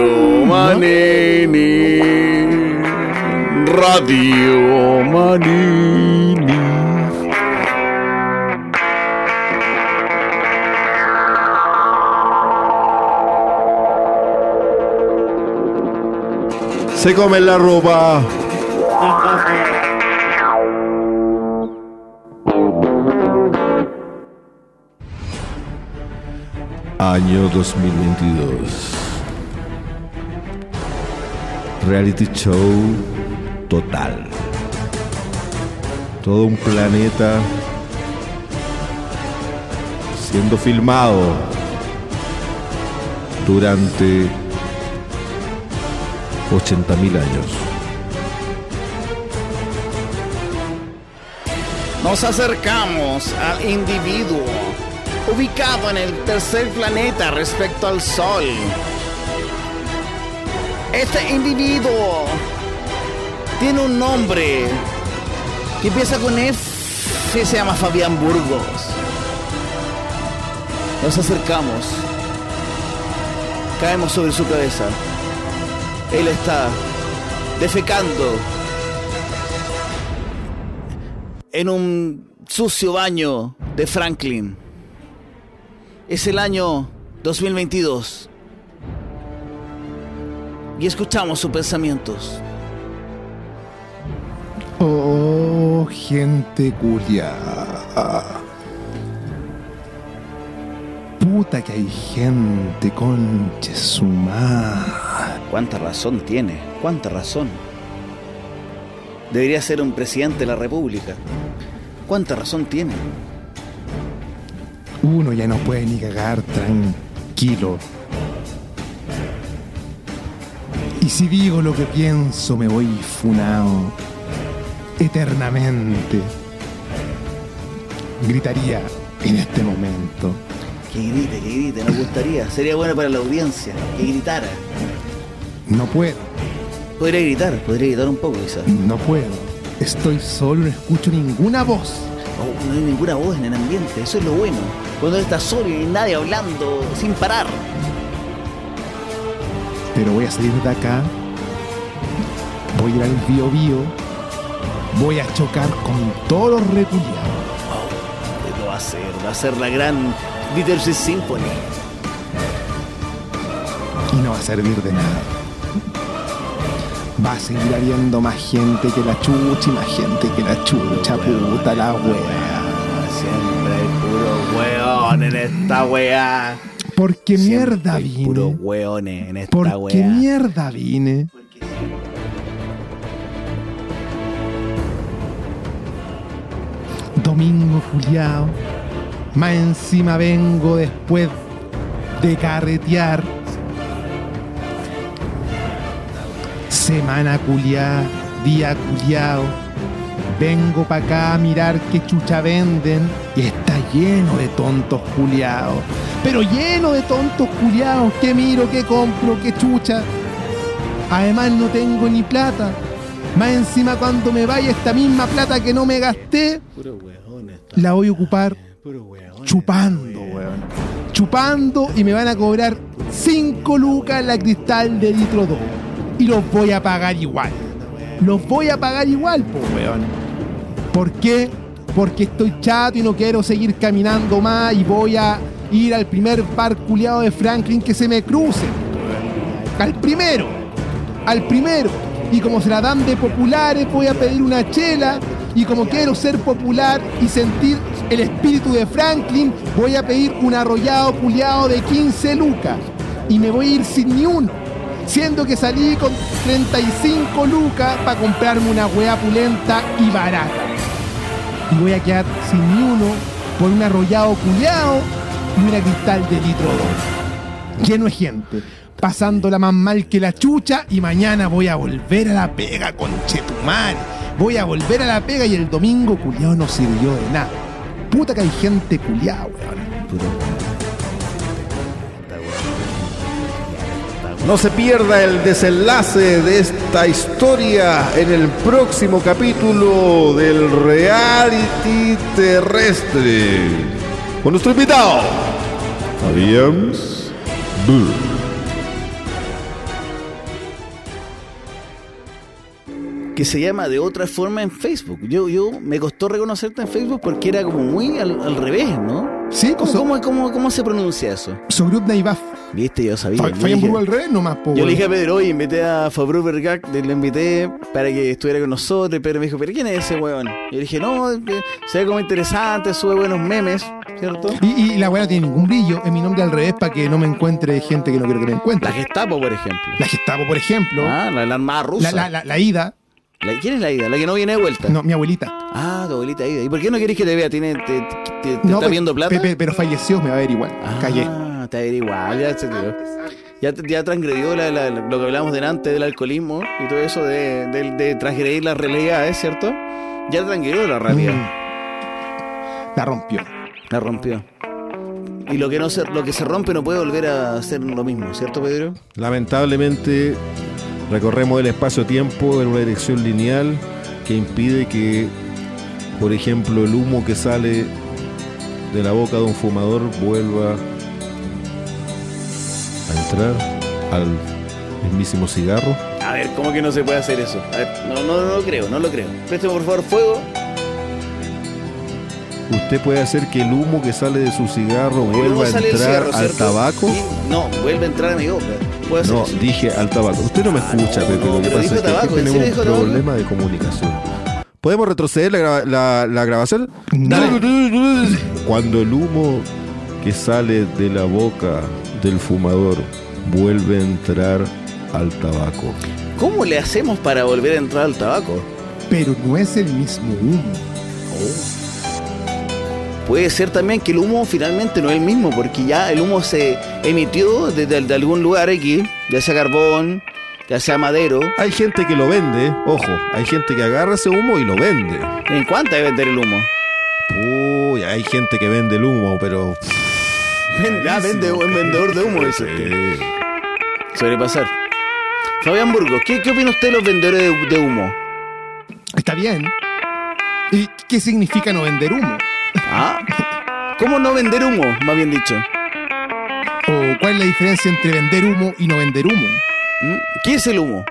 Manini. Se comen la ropa. Año 2022. Reality show total. Todo un planeta siendo filmado durante 80.000 años. Nos acercamos al individuo ubicado en el tercer planeta respecto al Sol. Este individuo tiene un nombre que empieza con F, se llama Fabián Burgos. Nos acercamos, caemos sobre su cabeza. Él está defecando en un sucio baño de Franklin. Es el año 2022 y escuchamos sus pensamientos. Oh, gente culiada. Puta que hay gente, conche su madre. ¿Cuánta razón tiene? ¿Cuánta razón? Debería ser un presidente de la República. ¿Cuánta razón tiene? Uno ya no puede ni cagar tranquilo. Y si digo lo que pienso, me voy funao eternamente. Gritaría en este momento. Que grite, nos gustaría. Sería bueno para la audiencia, que gritara. No puedo, Podría gritar un poco quizás. no puedo. Estoy solo, no escucho ninguna voz. Oh, no hay ninguna voz en el ambiente, eso es lo bueno. Cuando estás solo y no hay nadie hablando sin parar. Pero voy a salir de acá. Voy a ir al Bío Bío. Voy a chocar con todos los reculiados. Lo va a hacer la gran Little Symphony. Y no va a servir de nada. Va a seguir habiendo más gente que la chucha y más gente que la chucha, puta la wea. Siempre hay puro weón en esta wea. ¿Por qué Siempre mierda hay vine? puro weones en esta ¿Por wea. qué mierda vine? Domingo culiao. Más encima vengo después de carretear. Semana culiá, día culiao. Vengo pa' acá a mirar qué chucha venden y está lleno de tontos culiados. Pero lleno de tontos culiados. ¿Qué miro, qué compro, qué chucha? Además no tengo ni plata. Más encima cuando me vaya esta misma plata que no me gasté, Puro weón esta la voy a ocupar puro weón. chupando, weón. Chupando y me van a cobrar 5 lucas la Cristal de litro 2. Y los voy a pagar igual. Los voy a pagar igual, po, weón. ¿Por qué? Porque estoy chato y no quiero seguir caminando más y voy a ir al primer bar culiado de Franklin que se me cruce. Al primero. Y como se la dan de populares, voy a pedir una chela. Y como quiero ser popular y sentir el espíritu de Franklin, voy a pedir un arrollado culiado de 15 lucas. Y me voy a ir sin ni uno. Siendo que salí con 35 lucas para comprarme una hueá pulenta y barata. Y voy a quedar sin ni uno por un arrollado culiado y una Cristal de litro 2. Lleno de gente, pasándola más mal que la chucha, y mañana voy a volver a la pega, conchetumare. Voy a volver a la pega y el domingo culiado no sirvió de nada. Puta que hay gente culiada, weón. No se pierda el desenlace de esta historia en el próximo capítulo del reality terrestre con nuestro invitado Fabián Burgos. Que se llama de otra forma en Facebook. Yo me costó reconocerte en Facebook porque era como muy al revés, ¿no? Sí, ¿Cómo se pronuncia eso? Sogrub Naivaf. Viste, yo sabía. Fayamburgo al revés nomás, po. Yo le dije a Pedro, oye, invité a Fabru Bergak, le invité para que estuviera con nosotros, y Pedro me dijo, ¿pero quién es ese weón? Y yo le dije, no, se ve como interesante, sube buenos memes, ¿cierto? Y la weá no tiene ningún brillo, es mi nombre al revés para que no me encuentre gente que no quiero que me encuentre. La Gestapo, por ejemplo. La Gestapo, por ejemplo. Ah, la Armada Rusa. La Ida. ¿Quién es la Ida? La que no viene de vuelta. No, mi abuelita. Ah, tu abuelita Ida. ¿Y por qué no querés que te vea? ¿Te está viendo plata? Pero falleció, me va a ver igual. Callé. Te va a ver igual, ya se tiró. Ya transgredió lo que hablamos delante del alcoholismo y todo eso de transgredir las realidades, ¿cierto? Ya transgredió la realidad. La rompió. La rompió. Y lo que se rompe no puede volver a ser lo mismo, ¿cierto, Pedro? Lamentablemente recorremos el espacio-tiempo en una dirección lineal que impide que, por ejemplo, el humo que sale de la boca de un fumador vuelva a entrar al mismísimo cigarro. A ver, ¿cómo que no se puede hacer eso? A ver, no lo creo. Présteme por favor fuego. ¿Usted puede hacer que el humo que sale de su cigarro vuelva a entrar al tabaco? No, vuelve a entrar a mi boca. No, eso? Dije al tabaco. Usted no me escucha, Pepe. Lo que pasa es que tabaco, aquí tenemos un problema de comunicación. ¿Podemos retroceder la grabación? Dale. Cuando el humo que sale de la boca del fumador vuelve a entrar al tabaco. ¿Cómo le hacemos para volver a entrar al tabaco? Pero no es el mismo humo. Puede ser también que el humo finalmente no es el mismo, porque ya el humo se emitió desde algún lugar aquí, ya sea carbón, ya sea madero. Hay gente que lo vende, ojo, hay gente que agarra ese humo y lo vende. ¿En cuánto hay vender el humo? Uy, hay gente que vende el humo, pero... Ya vende un vendedor de humo, eso. Suele pasar. Fabián Burgos, ¿qué opina usted de los vendedores de humo? Está bien. ¿Y qué significa no vender humo? ¿Cómo no vender humo, más bien dicho? ¿O cuál es la diferencia entre vender humo y no vender humo? ¿Qué es el humo?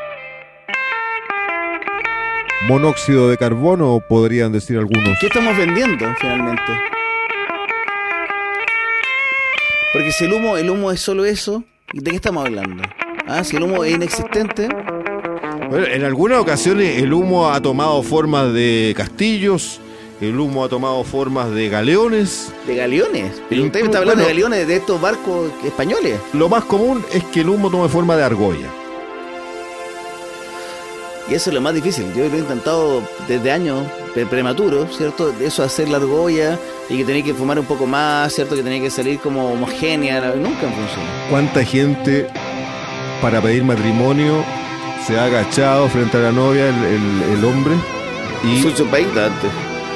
Monóxido de carbono, podrían decir algunos. ¿Qué estamos vendiendo, finalmente? Porque si el humo es solo eso, ¿de qué estamos hablando? Si el humo es inexistente... Bueno, en algunas ocasiones el humo ha tomado formas de castillos, el humo ha tomado formas de galeones. ¿De galeones? Pero usted me está hablando de galeones de estos barcos españoles. Lo más común es que el humo tome forma de argolla. Y eso es lo más difícil. Yo lo he intentado desde años prematuros, ¿cierto? Eso, hacer la argolla y que tenía que fumar un poco más, ¿cierto? Que tenía que salir como homogénea. Nunca funcionó. ¿Cuánta gente para pedir matrimonio se ha agachado frente a la novia, el hombre, y Su chupadita antes.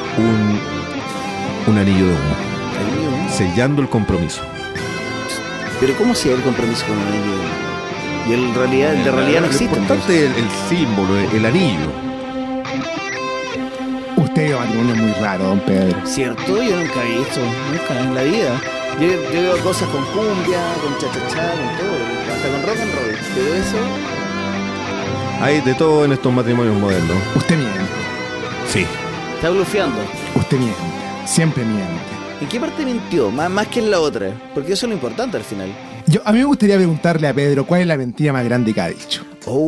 un anillo de humo, sellando el compromiso? Pero ¿cómo se da el compromiso con un anillo de humo? Y en realidad no existe. Lo importante es el símbolo, el anillo. Usted es algo muy raro, don Pedro. ¿Cierto? Yo nunca he visto, nunca en la vida. Yo veo cosas con cumbia, con cha-cha-cha, con todo, hasta con rock and roll. Pero eso... Hay de todo en estos matrimonios modernos. Usted miente. Sí. Está blufeando. Usted miente. Siempre miente. ¿En qué parte mintió? Más que en la otra. Porque eso es lo importante al final. A mí me gustaría preguntarle a Pedro cuál es la mentira más grande que ha dicho.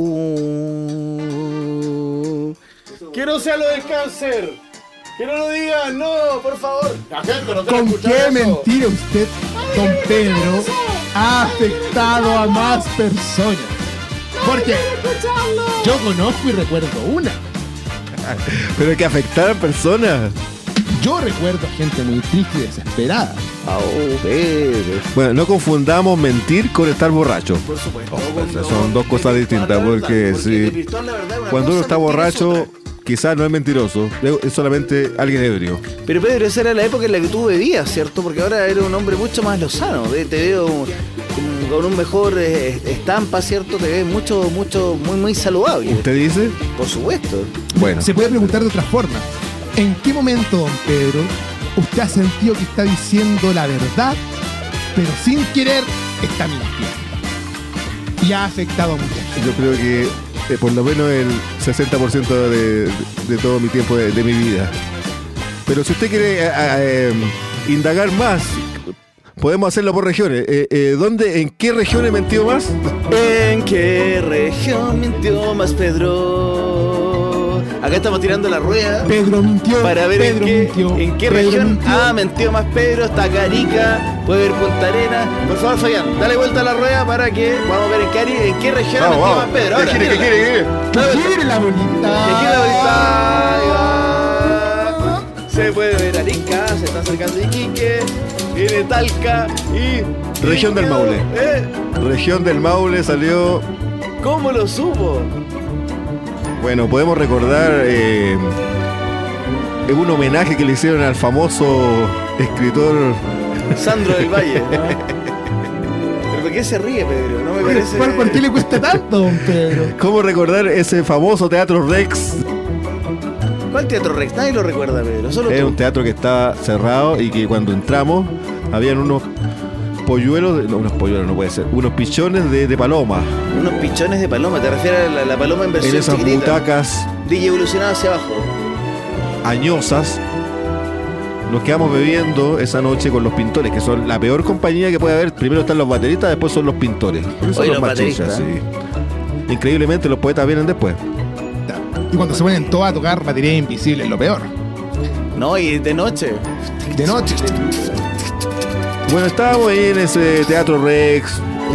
¡Que no sea lo del cáncer! ¡Que no lo digan! ¡No, por favor! La gente no quiere ¿Con escuchar qué eso. mentira usted, don Pedro, ha afectado a más personas? Porque yo conozco y recuerdo una. Pero hay que afectar a personas. Yo recuerdo a gente muy triste y desesperada. Bueno, no confundamos mentir con estar borracho. Por supuesto. Son dos cosas distintas, porque si cuando uno está borracho, quizás no es mentiroso, es solamente alguien ebrio. Pero Pedro, esa era la época en la que tú bebías, ¿cierto? Porque ahora eres un hombre mucho más lozano. Te veo con un mejor estampa, ¿cierto? Te ves muy saludable. ¿Usted dice? Por supuesto. Bueno. Se puede preguntar de otra forma. ¿En qué momento, don Pedro, usted ha sentido que está diciendo la verdad, pero sin querer está mintiendo? Y ha afectado a mucha gente. Yo creo que por lo menos el 60% de todo mi tiempo de mi vida. Pero si usted quiere indagar más, podemos hacerlo por regiones. ¿En qué región he mentido más? ¿En qué región mintió más Pedro? Acá estamos tirando la rueda. Pedro mintió. Para ver Pedro mintió, en qué Pedro región mintió. mentió más Pedro. Está Carica, puede ver Punta Arenas. Por favor, Fabián, dale vuelta a la rueda para que vamos a ver en qué región Vamos, mentió vamos. más Pedro. Ahora, ¿Qué quiere? mírala. Dale vuelta. ¡Quiere la bolita! Aquí la bolita. Ahí va. Se puede ver Arica, se está acercando Iquique, viene Talca y... Región del Maule. Región del Maule salió. ¿Cómo lo supo? Bueno, podemos recordar un homenaje que le hicieron al famoso escritor. Sandro del Valle. ¿Pero por qué se ríe, Pedro? No me parece... ¿Por qué le cuesta tanto, don Pedro? ¿Cómo recordar ese famoso Teatro Rex? ¿Cuál Teatro Rex? Nadie lo recuerda, Pedro. Solo Es tú. un teatro que estaba cerrado y que cuando entramos habían unos polluelos, unos pichones de paloma Unos pichones de paloma. ¿Te refieres a la paloma en en versión esas chiquitita? butacas DJ evolucionado hacia abajo. añosas. Nos quedamos bebiendo esa noche con los pintores, que son la peor compañía que puede haber. Primero están los bateristas, después son los pintores. Son Oye, los los más chichas, bateristas. sí. Increíblemente los poetas vienen después. Y cuando se ponen todos a tocar batería invisible es lo peor. No, y de noche. De noche. Bueno, estábamos ahí en ese Teatro Rex.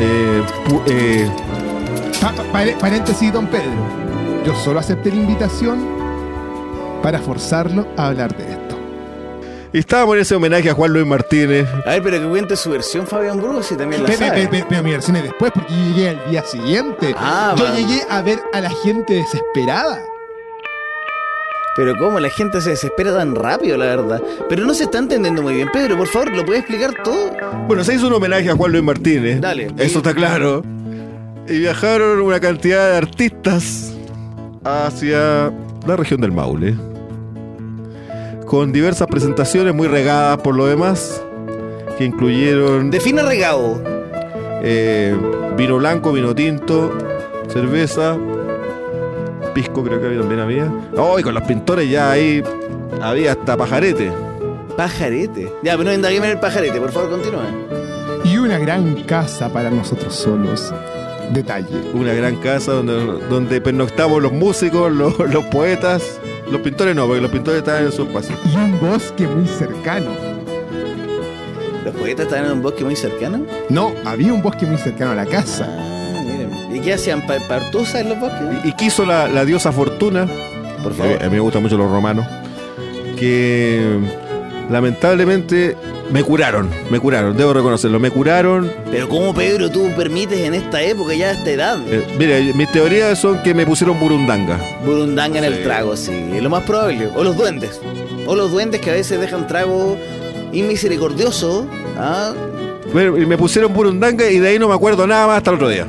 Paréntesis, don Pedro. Yo solo acepté la invitación para forzarlo a hablar de esto. Y estábamos en ese homenaje a Juan Luis Martínez. A ver, pero que cuente su versión, Fabián Burgos, si también la sabe. Pero mi versión es después, porque yo llegué al día siguiente. Ah, Yo va. llegué a ver a la gente desesperada. Pero cómo la gente se desespera tan rápido, la verdad. Pero no se está entendiendo muy bien. Pedro, por favor, ¿lo puedes explicar todo? Bueno, se hizo un homenaje a Juan Luis Martínez. Dale. Eso está claro. Y viajaron una cantidad de artistas hacia la región del Maule, con diversas presentaciones muy regadas por lo demás, que incluyeron Define regado. vino blanco, vino tinto, cerveza, pisco creo que también había. Oh, y con los pintores ya ahí había hasta pajarete. Pajarete. Ya, pero no indaguemos en el pajarete, por favor, continúa. Y una gran casa para nosotros solos. Detalle. Una gran casa donde pernoctamos los músicos, los poetas. Los pintores no, porque los pintores estaban en su espacio. Y un bosque muy cercano. ¿Los poetas estaban en un bosque muy cercano? No, había un bosque muy cercano a la casa. Ah, miren. ¿Y qué hacían? ¿Partusas en los bosques? Y quiso la diosa Fortuna, Por a favor. mí me gustan mucho los romanos, que lamentablemente me curaron, debo reconocerlo, me curaron. Pero ¿cómo, Pedro, tú permites en esta época, ya a esta edad? Mira, mis teorías son que me pusieron burundanga. Burundanga en el Sí. trago, sí. Es lo más probable. O los duendes. O los duendes que a veces dejan trago inmisericordioso. ¿Ah? Bueno, y me pusieron burundanga y de ahí no me acuerdo nada más hasta el otro día.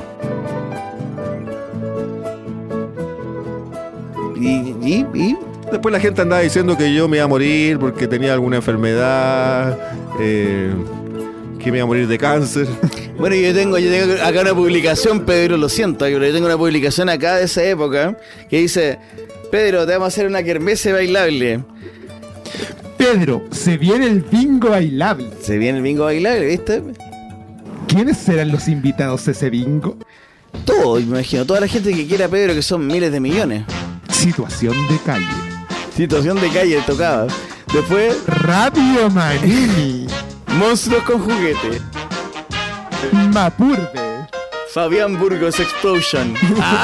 ¿Y? Después la gente andaba diciendo que yo me iba a morir porque tenía alguna enfermedad, que me iba a morir de cáncer. Bueno, yo tengo acá una publicación, Pedro, lo siento, pero yo tengo una publicación acá de esa época que dice: Pedro, te vamos a hacer una kermesse bailable. Pedro, se viene el bingo bailable. Se viene el bingo bailable, ¿viste? ¿Quiénes serán los invitados a ese bingo? Todo, me imagino, toda la gente que quiera a Pedro, que son miles de millones. Situación de calle. Situación de calle tocaba. Después, Radio Manini. monstruos con juguete. Mapurbe. Fabián Burgos Explosion.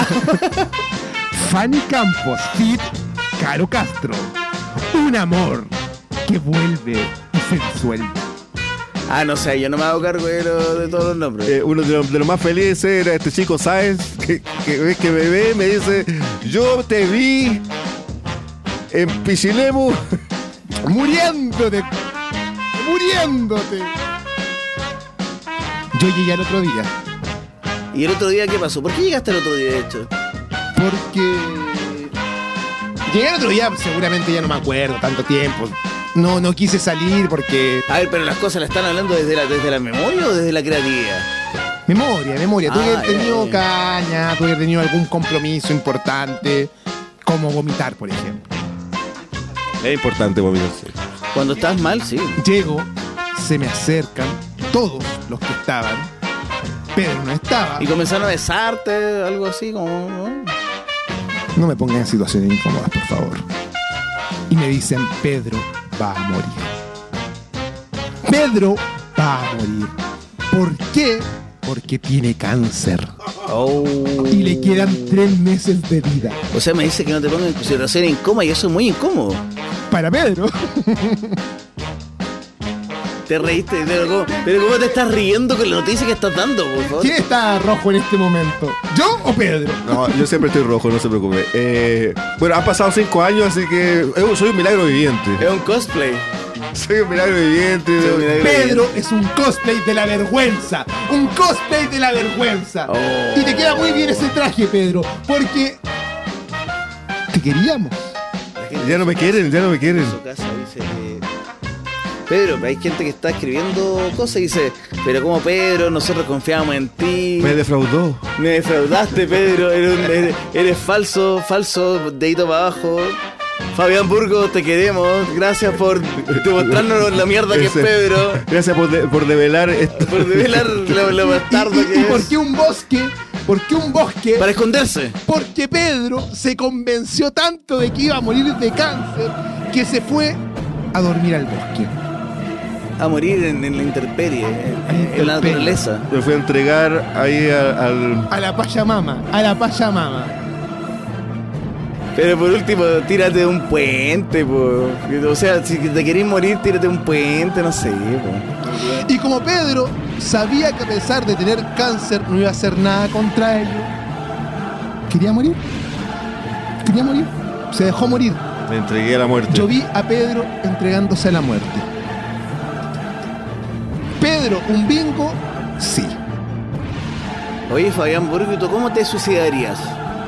Fanny Campos, Fit, Caro Castro. Un amor que vuelve y se disuelve. No sé, yo no me hago cargo de todos los nombres. Uno de los más felices era este chico Sáenz, que ves que me ve, me dice: yo te vi en Pichilemu. Muriéndote. Yo llegué al otro día. ¿Y el otro día qué pasó? ¿Por qué llegaste el otro día, de hecho? Porque llegué al otro día, seguramente ya no me acuerdo, tanto tiempo. No quise salir porque... A ver, pero las cosas las están hablando desde la memoria o desde la creatividad. Memoria. Tuve que haber tenido ya. caña, tuve que haber tenido algún compromiso como vomitar, por ejemplo. Es importante, vomitarse. Cuando estás mal, sí. Llego se me acercan todos los que estaban. Pedro no estaba. Y comenzaron a besarte, algo así como, ¿no? No me pongan en situaciones incómodas, por favor. Y me dicen, Pedro va a morir. Pedro va a morir. ¿Por qué? Porque tiene cáncer. Oh. Y le quedan 3 meses de vida. O sea, me dice que no te pongan en situación incómoda y eso es muy incómodo. Para Pedro. Te reíste, pero ¿cómo te estás riendo con la noticia que estás dando, por favor? ¿Quién está rojo en este momento? ¿Yo o Pedro? No, yo siempre estoy rojo, no se preocupe. Bueno, han pasado 5 años, así que soy un milagro viviente. Es un cosplay. Soy un milagro viviente. Pedro es un cosplay de la vergüenza. Un cosplay de la vergüenza. Oh. Y te queda muy bien ese traje, Pedro, porque te queríamos. Ya no me quieren. En su casa dice que... Pedro, hay gente que está escribiendo cosas y dice, pero como Pedro, nosotros confiamos en ti. Me defraudó. Me defraudaste, Pedro, eres falso, dedito para abajo. Fabián Burgos, te queremos. Gracias por demostrarnos la mierda que es Pedro. Gracias por develar esto. Por develar lo bastardo que ¿Y es. por qué un bosque? ¿Por qué un bosque? Para esconderse. Porque Pedro se convenció tanto de que iba a morir de cáncer que se fue a dormir al bosque. A morir en la intemperie, en la naturaleza. Me fui a entregar ahí A la Pachamama. Pero por último, tírate de un puente, po. O sea, si te querés morir, tírate de un puente, no sé, po. Y como Pedro sabía que a pesar de tener cáncer no iba a hacer nada contra ello, quería morir. Se dejó morir. Me entregué a la muerte. Yo vi a Pedro entregándose a la muerte. Pedro, ¿un bingo? Sí. Oye, Fabián Burgos, ¿tú cómo te suicidarías?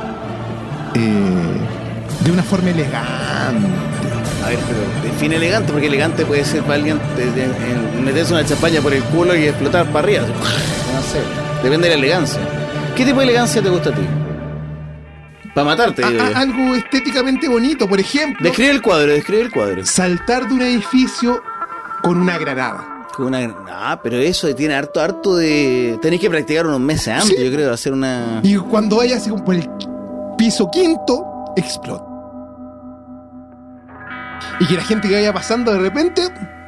De una forma elegante. A ver, pero define elegante, porque elegante puede ser para alguien meterse una champaña por el culo y explotar para arriba. No sé, depende de la elegancia. ¿Qué tipo de elegancia te gusta a ti? Para matarte, digo yo. Algo estéticamente bonito, por ejemplo. Describe el cuadro. Saltar de un edificio con una granada. Pero eso tiene harto de... Tenés que practicar unos meses antes, Sí. yo creo, hacer una... Y cuando vaya así como por el piso 5, explota. Y que la gente que vaya pasando de repente...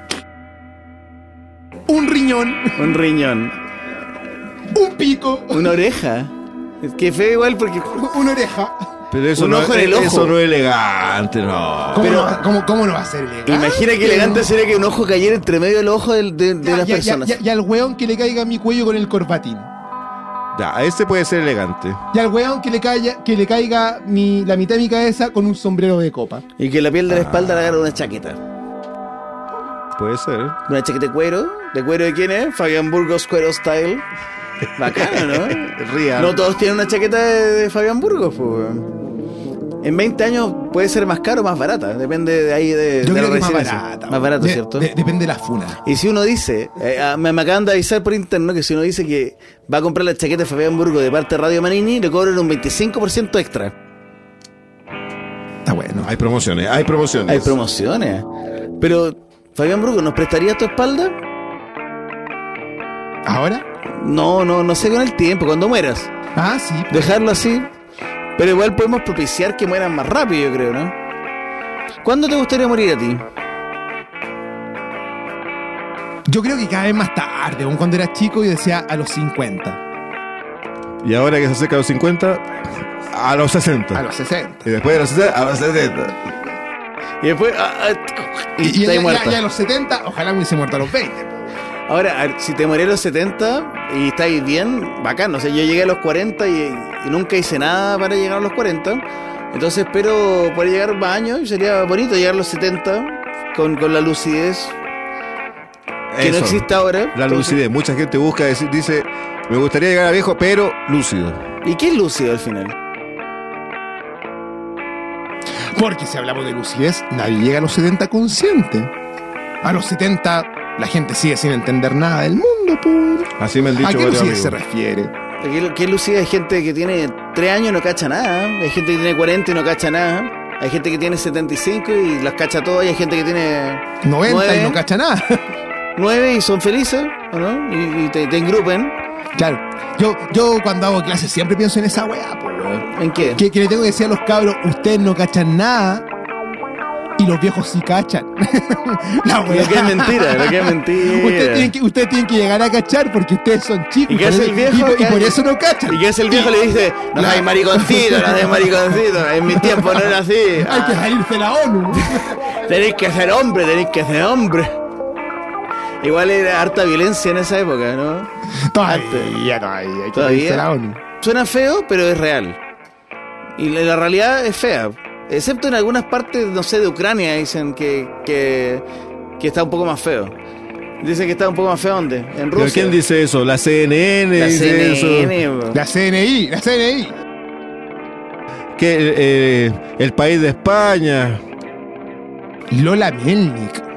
Un riñón, Un riñón. un pico, Una oreja. Es que feo igual porque... una oreja. Pero eso Un no, ojo en el ojo. Eso no es elegante, no. ¿Cómo no va a ser elegante? Imagina que elegante sería que un ojo cayera entre medio del ojo de las personas. Y al weón que le caiga a mi cuello con el corbatín. Ya, ese puede ser elegante. Y al weón que le caiga la mitad de mi cabeza con un sombrero de copa. Y que la piel de la espalda le agarre una chaqueta. Puede ser. Una chaqueta de cuero. ¿De cuero de quién es? Fabián Burgos Cuero Style. Bacano, ¿no? Real. No todos tienen una chaqueta de Fabián Burgos, pues, weón. En 20 años puede ser más caro o más barata. Depende de ahí de Yo la creo que residencia. Más barato, ¿cierto? Depende de la funa. Y si uno dice, me acaban de avisar por interno que si uno dice que va a comprar la chaqueta de Fabián Burgos de parte de Radio Manini, le cobran un 25% extra. Está bueno. Hay promociones. Hay promociones. Pero, Fabián Burgos, ¿nos prestarías tu espalda? ¿Ahora? No sé con el tiempo, cuando mueras. Ah, sí. Dejarlo así. Pero igual podemos propiciar que mueran más rápido, yo creo, ¿no? ¿Cuándo te gustaría morir a ti? Yo creo que cada vez más tarde. Aún cuando era chico yo decía a los 50. Y ahora que se acerca a los 50, a los 60. A los 60. Y después de los 60, a los 70. Y después... Y está ahí muerta. ya a los 70, ojalá me hubiese muerto a los 20. Ahora, a ver, si te morí a los 70 y estáis bien, bacán. O sea, yo llegué a los 40 y nunca hice nada para llegar a los 40. Entonces espero poder llegar más años y sería bonito llegar a los 70 con la lucidez que Eso, no existe ahora. La Entonces, lucidez. Mucha gente busca, dice, me gustaría llegar a viejo, pero lúcido. ¿y qué es lúcido al final? Porque si hablamos de lucidez, nadie llega a los 70 consciente. A los 70 la gente sigue sin entender nada del mundo, pues. Así me han dicho ¿A qué varios lucidez se amigos. refiere? ¿Qué es lucidez? Hay gente que tiene 3 años y no cacha nada. Hay gente que tiene 40 y no cacha nada. Hay gente que tiene 75 y las cacha todas. Y hay gente que tiene 90 9. y no cacha nada. 9 y son felices, ¿o no? Y te engrupen. Claro. Yo cuando hago clases siempre pienso en esa weá, po, weón. ¿En qué? Que le tengo que decir a los cabros, ustedes no cachan nada y los viejos sí cachan. La weá. Lo que es mentira. Ustedes tienen que llegar a cachar porque ustedes son chicos. ¿Y qué hace el viejo? Y por eso no cachan. ¿Y qué hace el viejo? Le dice, no hay mariconcito, en mi tiempo no era así. Hay que salirse la ONU. Tenéis que ser hombre. Igual era harta violencia en esa época, ¿no? Todavía. Hay que salirse la ONU. Suena feo, pero es real. Y la realidad es fea. Excepto en algunas partes, no sé, de Ucrania dicen que está un poco más feo. Dicen que está un poco más feo, ¿dónde? En Rusia. ¿Pero quién dice eso? ¿La CNN La dice CNN, eso? bro. La CNI. Que el país de España. Lola Melnik.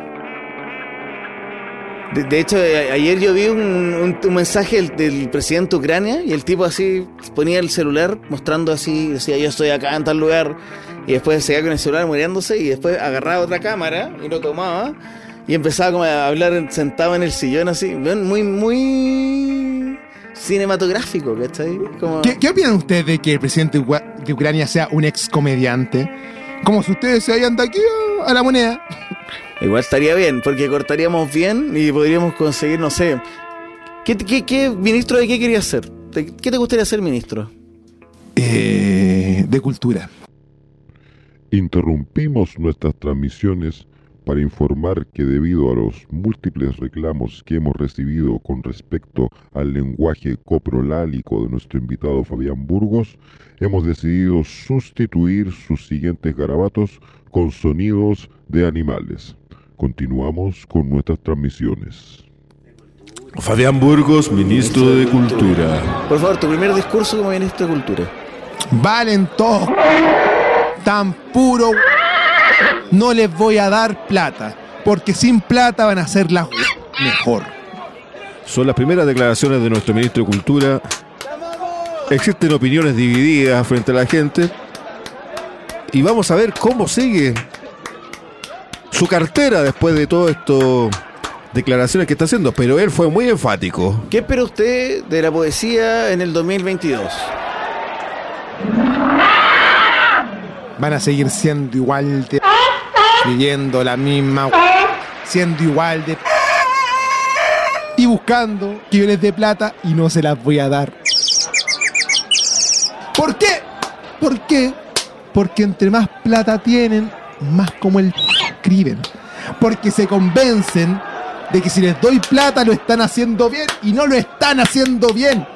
De hecho, ayer yo vi un mensaje del presidente de Ucrania y el tipo así ponía el celular mostrando así, decía yo estoy acá en tal lugar y después se quedaba con el celular muriéndose y después agarraba otra cámara y lo tomaba y empezaba como a hablar sentado en el sillón así, muy cinematográfico, ¿cachai? Como... ¿Qué opinan ustedes de que el presidente de Ucrania sea un ex comediante? Como si ustedes se vayan de aquí a la Moneda. Igual estaría bien, porque cortaríamos bien y podríamos conseguir, no sé. ¿Qué ministro de qué querías ser? ¿Qué te gustaría ser ministro? De cultura. Interrumpimos nuestras transmisiones para informar que debido a los múltiples reclamos que hemos recibido con respecto al lenguaje coprolálico de nuestro invitado Fabián Burgos, hemos decidido sustituir sus siguientes garabatos con sonidos de animales. Continuamos con nuestras transmisiones. Fabián Burgos, ministro de Cultura. Por favor, tu primer discurso como ministro de Cultura. Valen todos tan puro. No les voy a dar plata, porque sin plata van a hacer la mejor. Son las primeras declaraciones de nuestro ministro de Cultura. Existen opiniones divididas frente a la gente. Y vamos a ver cómo sigue su cartera después de todo esto, declaraciones que está haciendo. Pero él fue muy enfático. ¿Qué espera usted de la poesía en el 2022? Van a seguir siendo igual de... Viviendo la misma... Siendo igual de... Y buscando que yo les dé plata y no se las voy a dar. ¿Por qué? ¿Por qué? Porque entre más plata tienen, más como el escriben. Porque se convencen de que si les doy plata lo están haciendo bien y no lo están haciendo bien.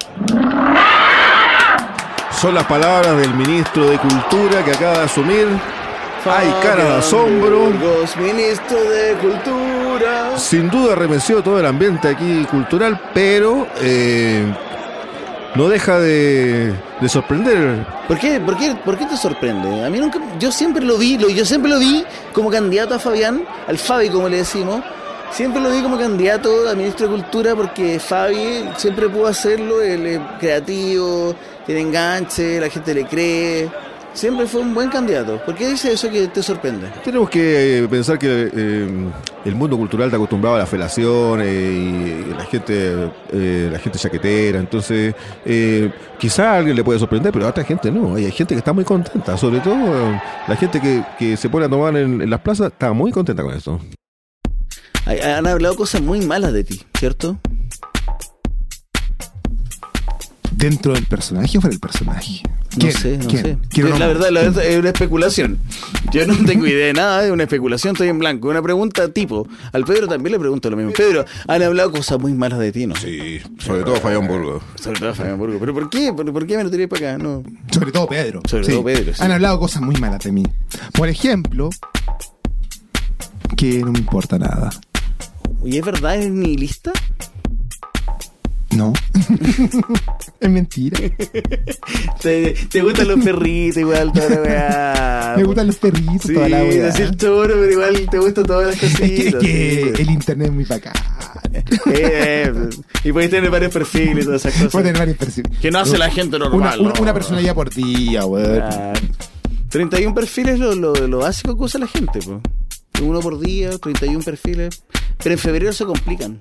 Son las palabras del ministro de Cultura que acaba de asumir. Hay cara de asombro. Burgos, ministro de Cultura. Sin duda remeció todo el ambiente aquí cultural, pero no deja de sorprender. ¿Por qué te sorprende? A mí nunca, yo siempre lo vi como candidato a Fabián, al Fabi como le decimos. Siempre lo vi como candidato a ministro de Cultura porque Fabi siempre pudo hacerlo, él es creativo, tiene enganche, la gente le cree. Siempre fue un buen candidato. ¿Por qué dice eso que te sorprende? Tenemos que pensar que el mundo cultural está acostumbrado a las felaciones y la gente chaquetera. Entonces, quizá a alguien le puede sorprender, pero a otra gente no. Hay gente que está muy contenta. Sobre todo la gente que se pone a tomar en las plazas está muy contenta con esto. Han hablado cosas muy malas de ti, ¿cierto? ¿Dentro del personaje o fuera del personaje? No sé. La verdad es una especulación. Yo no tengo idea de nada, es una especulación, estoy en blanco. Una pregunta tipo. Al Pedro también le pregunto lo mismo. Pedro, han hablado cosas muy malas de ti, ¿no? Sí, sobre todo Fabián Burgos. Sobre todo Fabián Burgos. ¿Pero por qué? ¿Por qué me lo tiré para acá? No. Sobre todo Pedro. Sobre todo Pedro, sí. Han hablado cosas muy malas de mí. Por ejemplo, que no me importa nada. ¿Y es verdad? ¿Es nihilista? No. Es mentira. ¿Te gustan los perritos igual, toda la weá? Me gustan los perritos, Sí, toda la weá. decir choro, pero igual te gustan todas las cositas. Es que sí. el internet es muy bacán. Y podéis tener varios perfiles y todas esas cosas. Puedo tener varios perfiles. Que no hace la gente normal. Una personalidad por día, weón. 31 perfiles lo básico que usa la gente, pues. Uno por día, 31 perfiles. pero en febrero se complican.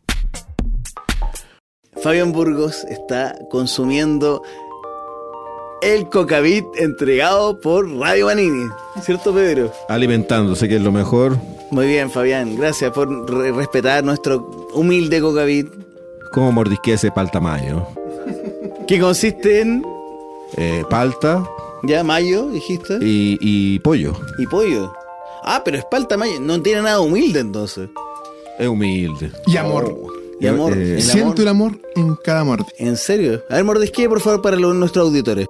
Fabián Burgos está consumiendo el Cocavit entregado por Radio Manini, ¿cierto, Pedro? Alimentándose, que es lo mejor. Muy bien, Fabián, gracias por respetar nuestro humilde Cocavit. ¿Cómo mordisquea ese palta mayo? Que consiste en... Palta ya, mayo, dijiste. y pollo. Y pollo. Ah, pero es palta mayo, no tiene nada humilde entonces. Es humilde. Y amor. Y amor. El Siento amor. el amor en cada morde. ¿En serio? A ver, mordisquee, por favor, para nuestros auditores.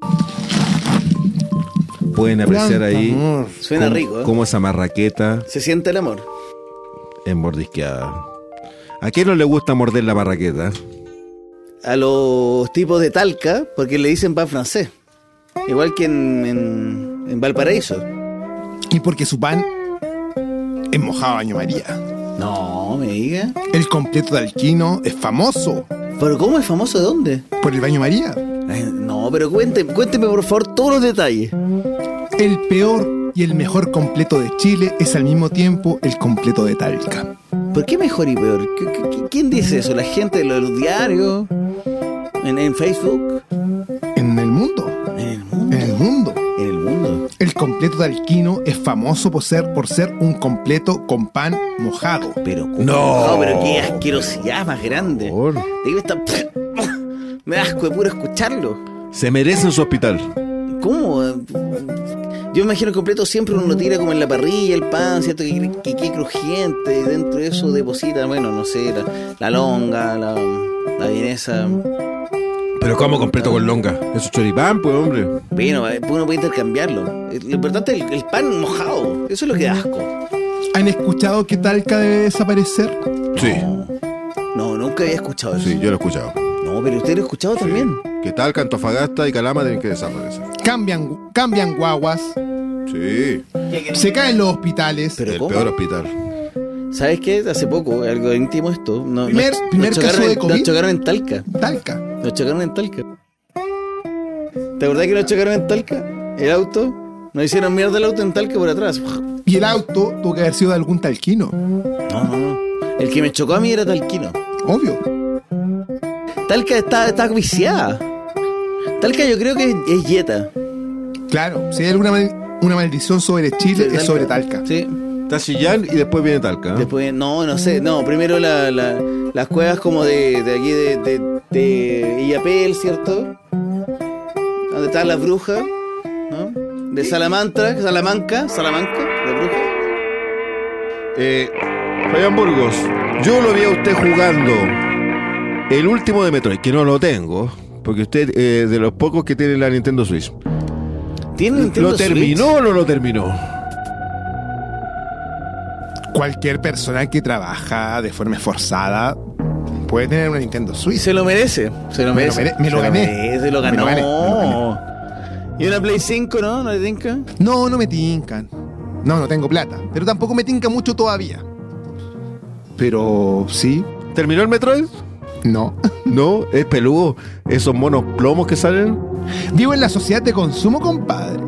Pueden apreciar ahí Amor. Suena cómo, rico, ¿eh? cómo esa marraqueta Se siente el amor. es mordisqueada. ¿A quién no le gusta morder la marraqueta? A los tipos de Talca, porque le dicen pan francés. Igual que en Valparaíso. Y porque su pan es mojado a baño María. No, me diga. El completo de Alquino es famoso ¿Pero cómo es famoso de dónde? por el baño María. Ay, no, pero cuénteme por favor todos los detalles. El peor y el mejor completo de Chile es al mismo tiempo el completo de Talca. ¿Por qué mejor y peor? ¿Quién dice eso? ¿La gente de los diarios? ¿En Facebook? En el mundo. ¿En el mundo? En el mundo. ¿En el mundo? El completo de Alquino es famoso por ser un completo con pan mojado. Pero No. pero qué asquerosidad más grande. Por- Digo, me da asco de puro escucharlo. Se merece su hospital. ¿Cómo? Yo me imagino el completo siempre uno lo tira como en la parrilla, el pan, ¿cierto? Que quede crujiente, y dentro de eso deposita, bueno, no sé, la longa, la vienesa. Pero ¿cómo completo con longa? Eso es choripán, pues, hombre. Bueno, uno puede intercambiarlo. Lo importante es el pan mojado, eso es lo que da asco. ¿Han escuchado que Talca debe desaparecer? Sí, No, nunca había escuchado eso. sí, yo lo he escuchado. No, pero usted lo ha escuchado también. ¿Qué tal? Antofagasta y Calama tienen que desaparecer. Cambian guaguas, Sí, se caen los hospitales. Pero el ¿cómo? peor hospital. ¿Sabes qué? Hace poco, algo íntimo esto. Primer caso de COVID. Nos chocaron en Talca. Talca. Nos chocaron en Talca. ¿Te acordás que nos chocaron en Talca? El auto. Nos hicieron mierda el auto en Talca por atrás. Y el auto tuvo que haber sido de algún talquino. No. El que me chocó a mí era talquino. Obvio. Talca está viciada. Talca yo creo que es yeta. Claro, si hay alguna una maldición sobre Chile, es sobre Talca. Sí. Está Chillán y después viene Talca. ¿No? Después, no sé. No, primero las cuevas como de aquí de Illapel, ¿cierto? Donde están las brujas, ¿no? De Salamanca, la bruja. Fabián Burgos, yo lo vi a usted jugando el último de Metroid, que no lo tengo, porque usted de los pocos que tiene la Nintendo Switch. ¿Tiene Nintendo ¿Lo terminó Switch? o no lo terminó? Cualquier persona que trabaja de forma esforzada puede tener una Nintendo Y Switch. se lo merece. Se lo merece. me lo gané. Merece, lo ganó. Me lo gané. ¿Y una Play 5, no? ¿No le tinca? No me tincan. No tengo plata. Pero tampoco me tinca mucho todavía. Pero sí, ¿Terminó el Metroid? no. No, es peludo. Esos monos plomos que salen. Vivo en la sociedad de consumo, compadre.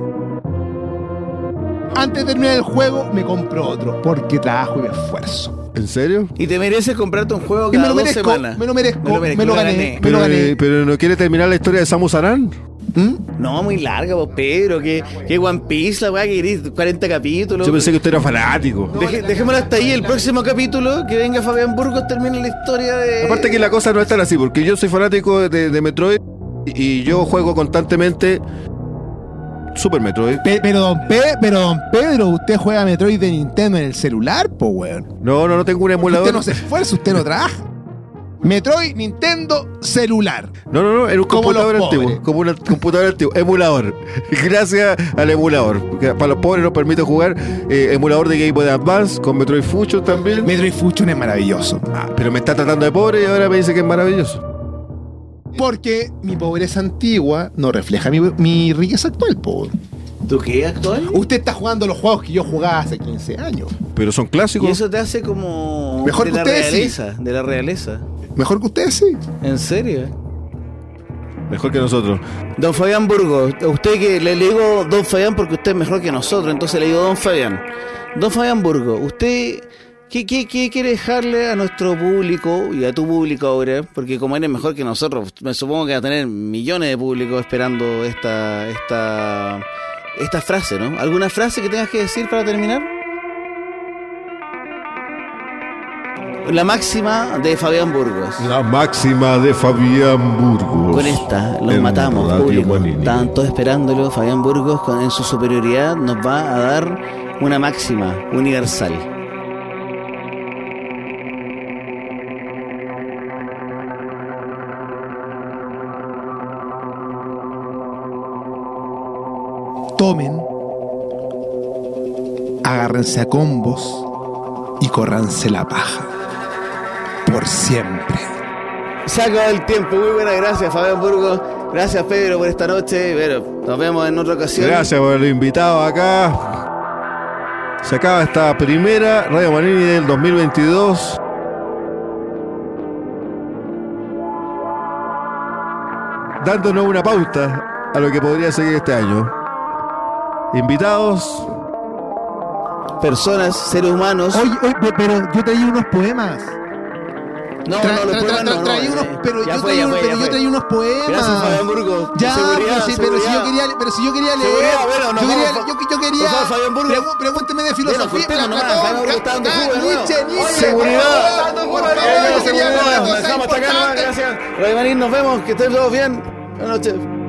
Antes de terminar el juego, me compro otro. Porque trabajo y me esfuerzo. ¿En serio? Y te mereces comprarte un juego Y me cada lo 2 merezco, semanas. me lo merezco, me lo gané. Me lo gané. Pero no quiere terminar la historia de Samus Aran. ¿Mm? No, muy larga, vos, Pedro. Que One Piece, la weá, que querís 40 capítulos. Yo pensé que usted era fanático. Dejémoslo hasta ahí. El próximo capítulo, que venga Fabián Burgos, termina la historia de... Aparte que la cosa no es tan así, porque yo soy fanático de Metroid y yo juego constantemente Super Metroid. Pero don Pedro, usted juega Metroid de Nintendo en el celular, po, weón. No tengo un emulador. Usted no se esfuerza, usted no trabaja. Metroid, Nintendo, celular. No, era un Como computador los antiguo. pobres. Como un computador antiguo. Emulador. Gracias al emulador. Porque para los pobres nos permite jugar emulador de Game Boy Advance con Metroid Fusion también. Metroid Fusion es maravilloso. Pero me está tratando de pobre y ahora me dice que es maravilloso. Porque mi pobreza antigua no refleja mi riqueza actual, po. ¿Tú qué, actual? Usted está jugando los juegos que yo jugaba hace 15 años. Pero son Y clásicos. eso te hace como... Mejor de que la ustedes, sí. realeza, de la realeza. Mejor que ustedes, sí. ¿En serio? Mejor que nosotros. Don Fabián Burgos, a usted que le digo Don Fabián porque usted es mejor que nosotros, entonces le digo Don Fabián. Don Fabián Burgos, usted ¿Qué quiere dejarle a nuestro público y a tu público ahora? Porque como eres mejor que nosotros, me supongo que va a tener millones de públicos esperando esta frase, ¿no? ¿Alguna frase que tengas que decir para terminar? La máxima de Fabián Burgos. La máxima de Fabián Burgos. Con esta los En matamos, Radio público. Manini. Estaban todos esperándolo. Fabián Burgos, en su superioridad, nos va a dar una máxima universal. Tomen, agárrense a combos y córranse la paja. Por siempre. Se ha acabado el tiempo. Muy buenas gracias, Fabián Burgos. Gracias, Pedro, por esta noche. Pero nos vemos en otra ocasión. Gracias por el invitado acá. Se acaba esta primera Radio Manini del 2022. Dándonos una pauta a lo que podría seguir este año. Invitados. Personas, seres humanos. Oye, pero yo traí unos poemas. No, los poemas no. Traí unos, pero Ya yo fue, traí ya unos, fue, pero ya yo fue. traí unos poemas. Gracias, Fabián Burgos. Ya, Seguridad, pero si yo quería leer. Seguridad, bueno, nos yo quería, vamos, yo quería. por favor, Fabián Burgos. Pregúnteme de filosofía. cortemos nomás, Fabián Burgos está dando jugo de nuevo. Nietzsche. Seguridad. Por favor, yo quería hablar de cosas Dejamos hasta acá, importantes. gracias. Radio Manini, nos vemos, que estén todos bien. Buenas noches.